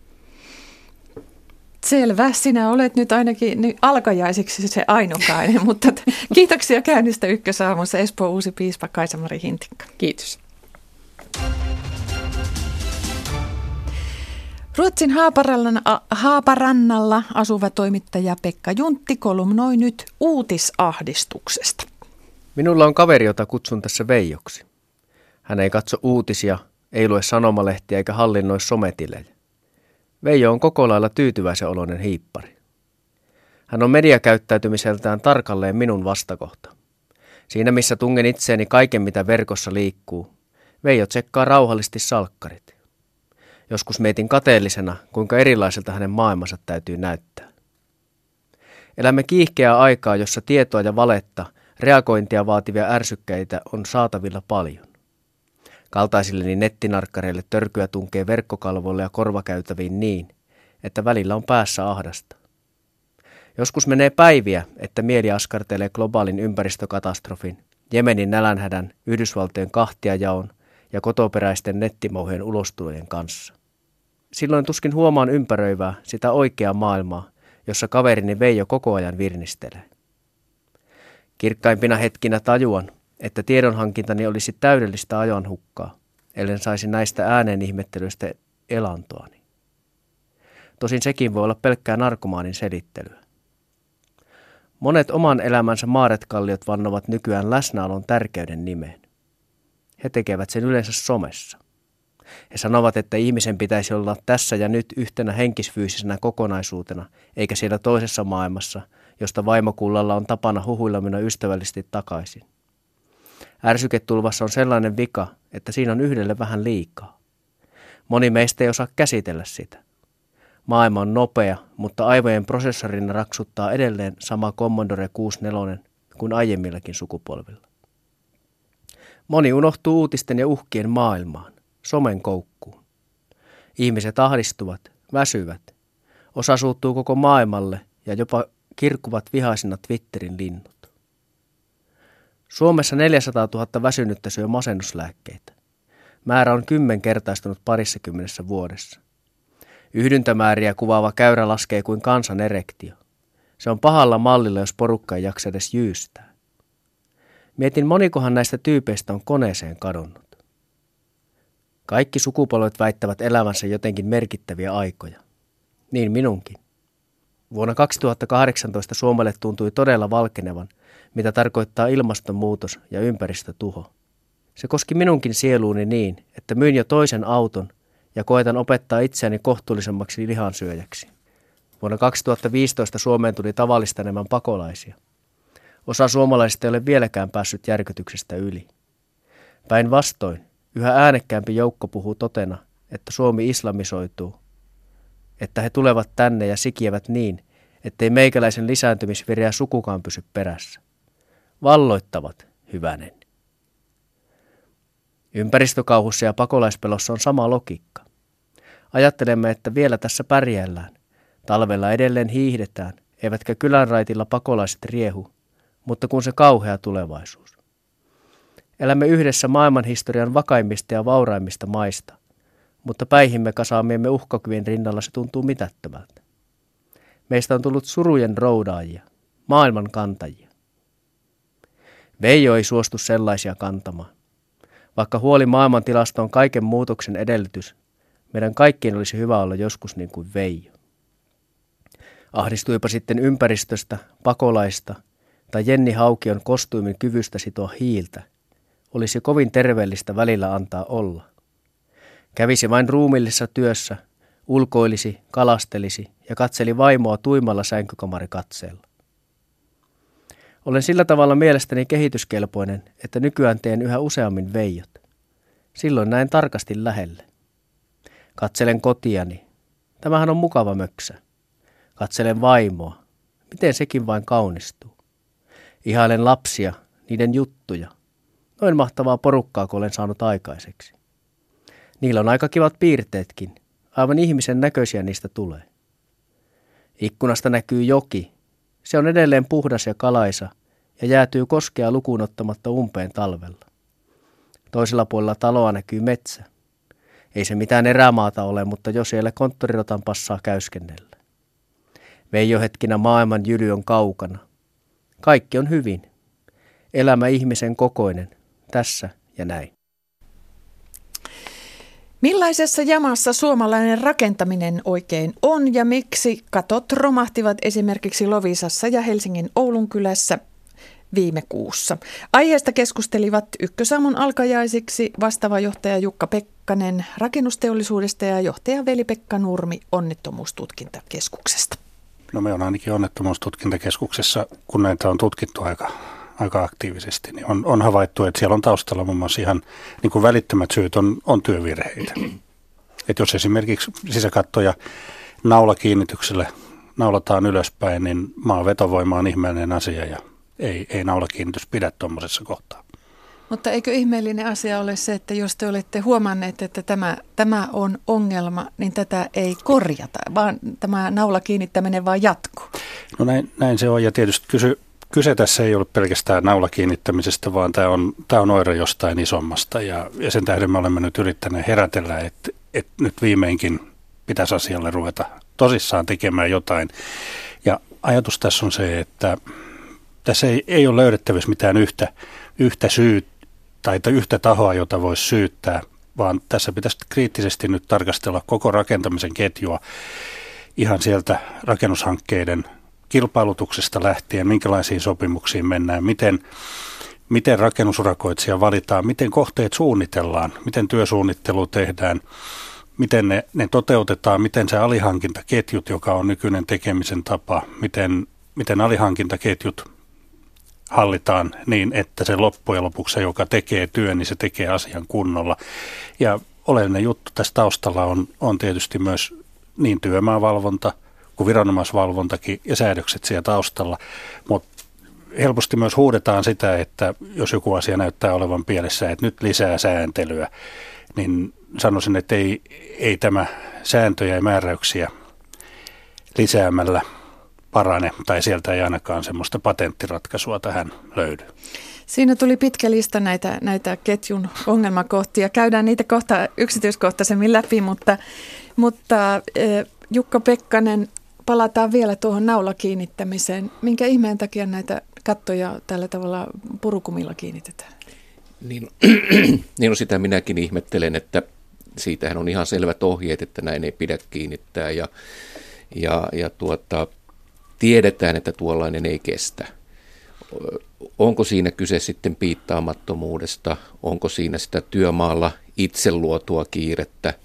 Selvä. Sinä olet nyt ainakin alkajaisiksi se ainokainen, mutta kiitoksia käynnistä Ykkösaamussa Espoon uusi piispa Kaisa-Mari Hintikka. Kiitos. Ruotsin Haaparannalla asuva toimittaja Pekka Juntti kolumnoi nyt uutisahdistuksesta. Minulla on kaveri, jota kutsun tässä Veijoksi. Hän ei katso uutisia, ei lue sanomalehtiä eikä hallinnoi sometilejä. Veijo on koko lailla tyytyväisen oloinen hiippari. Hän on mediakäyttäytymiseltään tarkalleen minun vastakohta. Siinä missä tungen itseeni kaiken mitä verkossa liikkuu, Veijo tsekkaa rauhallisesti salkkarit. Joskus mietin kateellisena, kuinka erilaiselta hänen maailmansa täytyy näyttää. Elämme kiihkeää aikaa, jossa tietoa ja valetta, reagointia vaativia ärsykkeitä on saatavilla paljon. Kaltaisilleni nettinarkkareille törkyä tunkee verkkokalvoille ja korvakäytäviin niin, että välillä on päässä ahdasta. Joskus menee päiviä, että mieli askartelee globaalin ympäristökatastrofin, Jemenin nälänhädän, Yhdysvaltojen kahtiajaon ja kotoperäisten nettimouhien ulostulojen kanssa. Silloin tuskin huomaan ympäröivää sitä oikeaa maailmaa, jossa kaverini Veijo koko ajan virnistelee. Kirkkaimpina hetkinä tajuan, että tiedonhankintani olisi täydellistä ajanhukkaa, ellen saisi näistä ääneen ihmettelyistä elantoani. Tosin sekin voi olla pelkkää narkomaanin selittelyä. Monet oman elämänsä maaretkalliot vannovat nykyään läsnäolon tärkeyden nimeen. He tekevät sen yleensä somessa. He sanovat, että ihmisen pitäisi olla tässä ja nyt yhtenä henkisfyysisenä kokonaisuutena, eikä siellä toisessa maailmassa, josta vaimokullalla on tapana huhuilla minua ystävällisesti takaisin. Ärsyketulvassa on sellainen vika, että siinä on yhdelle vähän liikaa. Moni meistä ei osaa käsitellä sitä. Maailma on nopea, mutta aivojen prosessorina raksuttaa edelleen sama Commodore 64 kuin aiemmillakin sukupolvilla. Moni unohtuu uutisten ja uhkien maailmaan, somen koukkuun. Ihmiset ahdistuvat, väsyvät. Osa suuttuu koko maailmalle ja jopa kirkkuvat vihaisina Twitterin linnut. Suomessa 400 000 väsynyttä syö masennuslääkkeitä. Määrä on 10-kertaistunut 20 vuodessa. Yhdyntämääriä kuvaava käyrä laskee kuin kansan erektio. Se on pahalla mallilla, jos porukka ei jaksa edes jyystää. Mietin, monikohan näistä tyypeistä on koneeseen kadonnut. Kaikki sukupolvet väittävät elävänsä jotenkin merkittäviä aikoja. Niin minunkin. Vuonna 2018 Suomelle tuntui todella valkenevan, mitä tarkoittaa ilmastonmuutos ja ympäristötuho. Se koski minunkin sieluuni niin, että myin jo toisen auton ja koetan opettaa itseäni kohtuullisemmaksi lihansyöjäksi. Vuonna 2015 Suomeen tuli tavallista enemmän pakolaisia. Osa suomalaisista ei ole vieläkään päässyt järkytyksestä yli. Päinvastoin, yhä äänekkäämpi joukko puhuu totena, että Suomi islamisoituu, että he tulevat tänne ja sikievät niin, ettei meikäläisen lisääntymisviriä sukukaan pysy perässä. Valloittavat, hyvänen. Ympäristökauhussa ja pakolaispelossa on sama logiikka. Ajattelemme, että vielä tässä pärjäillään. Talvella edelleen hiihdetään, eivätkä kylänraitilla pakolaiset riehu, mutta kun se kauhea tulevaisuus. Elämme yhdessä maailmanhistorian vakaimmista ja vauraimmista maista, mutta päihimme kasaamiemme uhkakuvien rinnalla se tuntuu mitättömältä. Meistä on tullut surujen roudaajia, maailman kantajia. Veijo ei suostu sellaisia kantamaan. Vaikka huoli maailmantilasta on kaiken muutoksen edellytys, meidän kaikkien olisi hyvä olla joskus niin kuin Veijo. Ahdistuipa sitten ympäristöstä, pakolaista tai Jenni Haukion kostuimin kyvystä sitoa hiiltä, olisi kovin terveellistä välillä antaa olla. Kävisi vain ruumillisessa työssä, ulkoilisi, kalastelisi ja katseli vaimoa tuimalla sänkykamarikatseella. Olen sillä tavalla mielestäni kehityskelpoinen, että nykyään teen yhä useammin veijot. Silloin näen tarkasti lähelle. Katselen kotiani. Tämähän on mukava möksä. Katselen vaimoa. Miten sekin vain kaunistuu. Ihailen lapsia, niiden juttuja. Noin mahtavaa porukkaa, kun olen saanut aikaiseksi. Niillä on aika kivat piirteetkin. Aivan ihmisen näköisiä niistä tulee. Ikkunasta näkyy joki. Se on edelleen puhdas ja kalaisa ja jäätyy koskea lukuun ottamatta umpeen talvella. Toisella puolella taloa näkyy metsä. Ei se mitään erämaata ole, mutta jos siellä konttorirotan passaa käyskennellä. Veijohetkinä maailman jyly on kaukana. Kaikki on hyvin. Elämä ihmisen kokoinen, tässä ja näin. Millaisessa jamassa suomalainen rakentaminen oikein on ja miksi katot romahtivat esimerkiksi Loviisassa ja Helsingin Oulunkylässä viime kuussa? Aiheesta keskustelivat Ykkösaamun alkajaisiksi vastaava johtaja Jukka Pekkanen rakennusteollisuudesta ja johtaja Veli-Pekka Nurmi Onnettomuustutkintakeskuksesta. No me on ainakin Onnettomuustutkintakeskuksessa, kun näitä on tutkittu aika aktiivisesti, niin on havaittu, että siellä on taustalla muun muassa ihan niin kuin välittömät syyt on työvirheitä. Että jos esimerkiksi sisäkattoja naulakiinnitykselle naulataan ylöspäin, niin maan vetovoima on ihmeellinen asia ja ei naulakiinnitys pidä tuommoisessa kohtaa. Mutta eikö ihmeellinen asia ole se, että jos te olette huomanneet, että tämä on ongelma, niin tätä ei korjata, vaan tämä naulakiinnittäminen vaan jatkuu? No näin se on ja tietysti kyse tässä ei ole pelkästään naulakiinnittämisestä, vaan tämä on oire jostain isommasta ja sen tähden me olemme nyt yrittäneet herätellä, että nyt viimeinkin pitäisi asialle ruveta tosissaan tekemään jotain. Ja ajatus tässä on se, että tässä ei ole löydettävissä mitään yhtä syytä tai yhtä tahoa, jota voisi syyttää, vaan tässä pitäisi kriittisesti nyt tarkastella koko rakentamisen ketjua ihan sieltä rakennushankkeiden kilpailutuksesta lähtien, minkälaisiin sopimuksiin mennään, miten rakennusurakoitsija valitaan, miten kohteet suunnitellaan, miten työsuunnittelu tehdään, miten ne toteutetaan, miten se alihankintaketjut, joka on nykyinen tekemisen tapa, miten alihankintaketjut hallitaan niin, että se loppujen lopuksi, joka tekee työn, niin se tekee asian kunnolla. Ja oleellinen juttu tässä taustalla on tietysti myös niin työmaavalvonta kuin viranomaisvalvontakin ja säädökset siellä taustalla, mutta helposti myös huudetaan sitä, että jos joku asia näyttää olevan pielessä, että nyt lisää sääntelyä, niin sanoisin, että ei tämä sääntöjä ja määräyksiä lisäämällä parane, tai sieltä ei ainakaan semmoista patenttiratkaisua tähän löydy. Siinä tuli pitkä lista näitä ketjun ongelmakohtia. Käydään niitä kohta yksityiskohtaisemmin läpi, mutta Jukka Pekkanen, palataan vielä tuohon naulakiinnittämiseen. Minkä ihmeen takia näitä kattoja tällä tavalla purukumilla kiinnitetään? Niin sitä minäkin ihmettelen, että siitähän on ihan selvät ohjeet, että näin ei pidä kiinnittää ja tiedetään, että tuollainen ei kestä. Onko siinä kyse sitten piittaamattomuudesta? Onko siinä sitä työmaalla itse luotua kiirettä?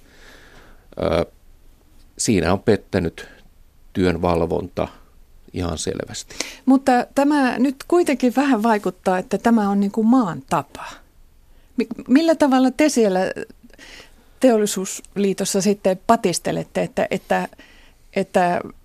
Siinä on pettänyt työn valvonta ihan selvästi. Mutta tämä nyt kuitenkin vähän vaikuttaa, että tämä on niin kuin maan tapa. Millä tavalla te siellä Teollisuusliitossa sitten patistelette, että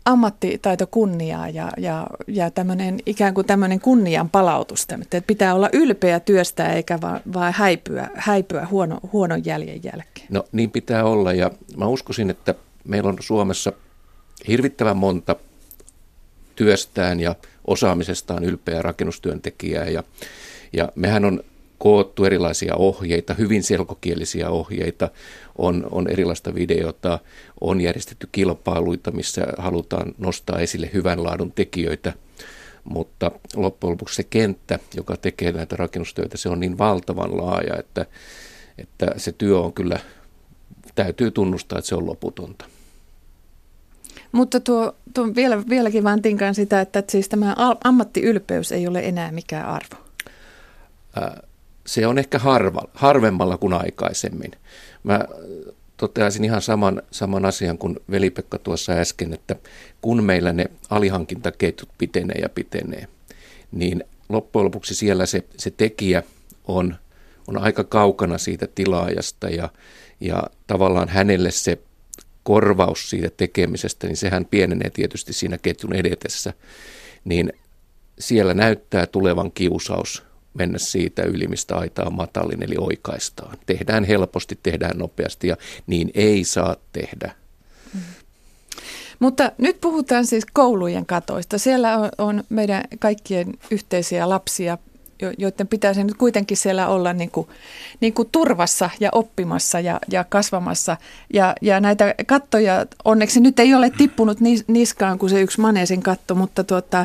ammattitaito kunniaa ja tämmöinen ikään kuin tämmöinen kunnian palautus, että pitää olla ylpeä työstä eikä vaan häipyä huonon jäljen jälkeen. No niin pitää olla, ja mä uskoisin, että meillä on Suomessa hirvittävän monta työstään ja osaamisestaan ylpeä rakennustyöntekijää, ja mehän on koottu erilaisia ohjeita, hyvin selkokielisiä ohjeita, on erilaista videota, on järjestetty kilpailuita, missä halutaan nostaa esille hyvän laadun tekijöitä, mutta loppujen lopuksi se kenttä, joka tekee näitä rakennustöitä, se on niin valtavan laaja, että se työ on kyllä, täytyy tunnustaa, että se on loputonta. Mutta vieläkin vaan tinkaan sitä, että siis tämä ammattiylpeys ei ole enää mikään arvo. Se on ehkä harvemmalla kuin aikaisemmin. Mä toteaisin ihan saman asian kuin Veli-Pekka tuossa äsken, että kun meillä ne alihankintaketjut pitenee, niin loppujen lopuksi siellä se tekijä on aika kaukana siitä tilaajasta ja tavallaan hänelle se korvaus siitä tekemisestä, niin sehän pienenee tietysti siinä ketjun edetessä, niin siellä näyttää tulevan kiusaus mennä siitä yli, mistä aita on matalin, eli oikaistaan. Tehdään helposti, tehdään nopeasti, ja niin ei saa tehdä. Mutta nyt puhutaan siis koulujen katoista. Siellä on meidän kaikkien yhteisiä lapsia, joiden pitäisi nyt kuitenkin siellä olla niin kuin turvassa ja oppimassa ja kasvamassa. Ja näitä kattoja onneksi nyt ei ole tippunut niskaan kuin se yksi Maneesin katto, mutta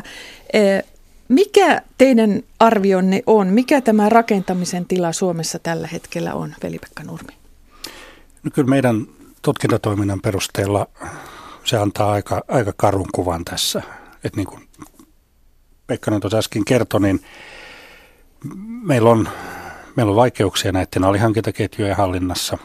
mikä teidän arvionne on? Mikä tämä rakentamisen tila Suomessa tällä hetkellä on, Veli-Pekka Nurmi? No kyllä meidän tutkintatoiminnan perusteella se antaa aika karun kuvan tässä. Että niin kuin Pekkanen tuossa äsken kertoi, niin meillä on vaikeuksia näiden alihankintaketjujen hallinnassa.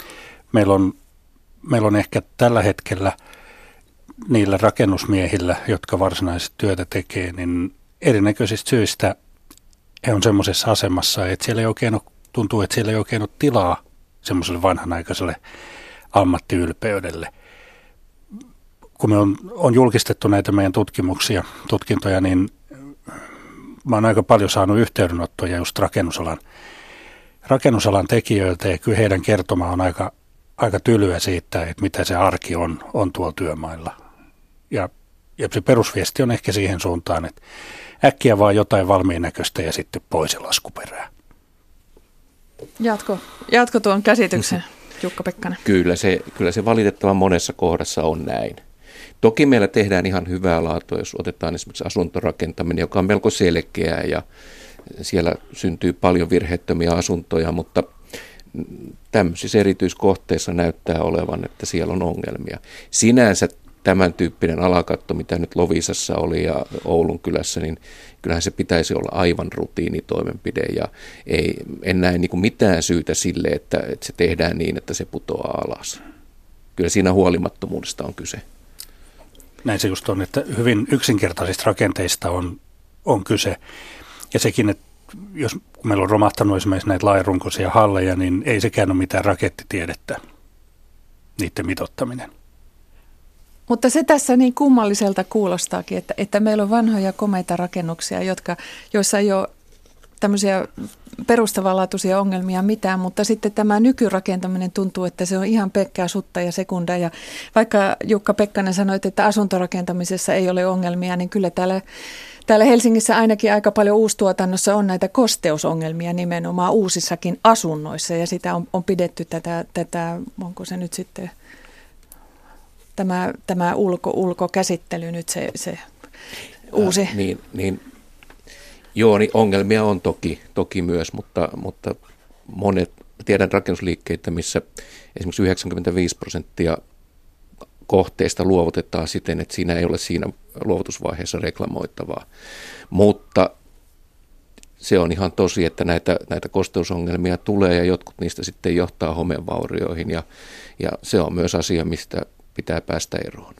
Meillä on ehkä tällä hetkellä niillä rakennusmiehillä, jotka varsinaisesti työtä tekee, niin erinäköisistä syistä he on semmoisessa asemassa, että tuntuu, että siellä ei oikein ole tilaa semmoiselle vanhanaikaiselle ammattiylpeydelle. Kun me on julkistettu näitä meidän tutkintoja, niin mä oon aika paljon saanut yhteydenottoja just rakennusalan tekijöiltä, ja kyllä heidän kertoma on aika tylyä siitä, että mitä se arki on tuolla työmailla. Ja se perusviesti on ehkä siihen suuntaan, että äkkiä vaan jotain valmiin näköistä ja sitten pois ja laskuperää. Jatko tuon käsityksen, Jukka Pekkanen. Kyllä se valitettavan monessa kohdassa on näin. Toki meillä tehdään ihan hyvää laatua, jos otetaan esimerkiksi asuntorakentaminen, joka on melko selkeää ja siellä syntyy paljon virheettömiä asuntoja, mutta tämmöisissä erityiskohteissa näyttää olevan, että siellä on ongelmia. Sinänsä tämän tyyppinen alakatto, mitä nyt Loviisassa oli ja Oulun kylässä, niin kyllähän se pitäisi olla aivan rutiinitoimenpide ja en näe niin kuin mitään syytä sille, että se tehdään niin, että se putoaa alas. Kyllä siinä huolimattomuudesta on kyse. Näin se just on, että hyvin yksinkertaisista rakenteista on kyse. Ja sekin, että kun meillä on romahtanut esimerkiksi näitä laajarunkoisia halleja, niin ei sekään ole mitään rakettitiedettä, niiden mitottaminen. Mutta se tässä niin kummalliselta kuulostaakin, että meillä on vanhoja komeita rakennuksia, joissa ei ole tämmöisiä perustavanlaatuisia ongelmia mitään, mutta sitten tämä nykyrakentaminen tuntuu, että se on ihan pelkkää sutta ja sekunda. Ja vaikka Jukka Pekkanen sanoi, että asuntorakentamisessa ei ole ongelmia, niin kyllä täällä Helsingissä ainakin aika paljon uustuotannossa on näitä kosteusongelmia nimenomaan uusissakin asunnoissa, ja sitä on pidetty tätä onko se nyt sitten tämä ulkokäsittely nyt se uusi. Joo, niin ongelmia on toki myös, mutta monet, tiedän rakennusliikkeitä, missä esimerkiksi 95% kohteista luovutetaan siten, että siinä ei ole siinä luovutusvaiheessa reklamoitavaa. Mutta se on ihan tosi, että näitä kosteusongelmia tulee ja jotkut niistä sitten johtaa homevaurioihin ja se on myös asia, mistä pitää päästä eroon.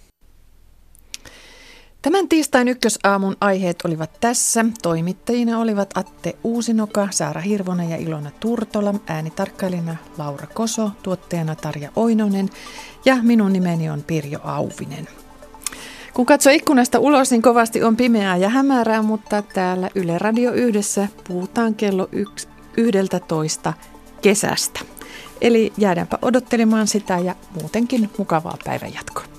Tämän tiistain ykkösaamun aiheet olivat tässä. Toimittajina olivat Atte Uusinoka, Saara Hirvonen ja Ilona Turtola, äänitarkkailijana Laura Koso, tuottajana Tarja Oinonen ja minun nimeni on Pirjo Auvinen. Kun katsoo ikkunasta ulos, niin kovasti on pimeää ja hämärää, mutta täällä Yle Radio 1 puhutaan kello 11 kesästä. Eli jäädäänpä odottelemaan sitä ja muutenkin mukavaa päivänjatkoa.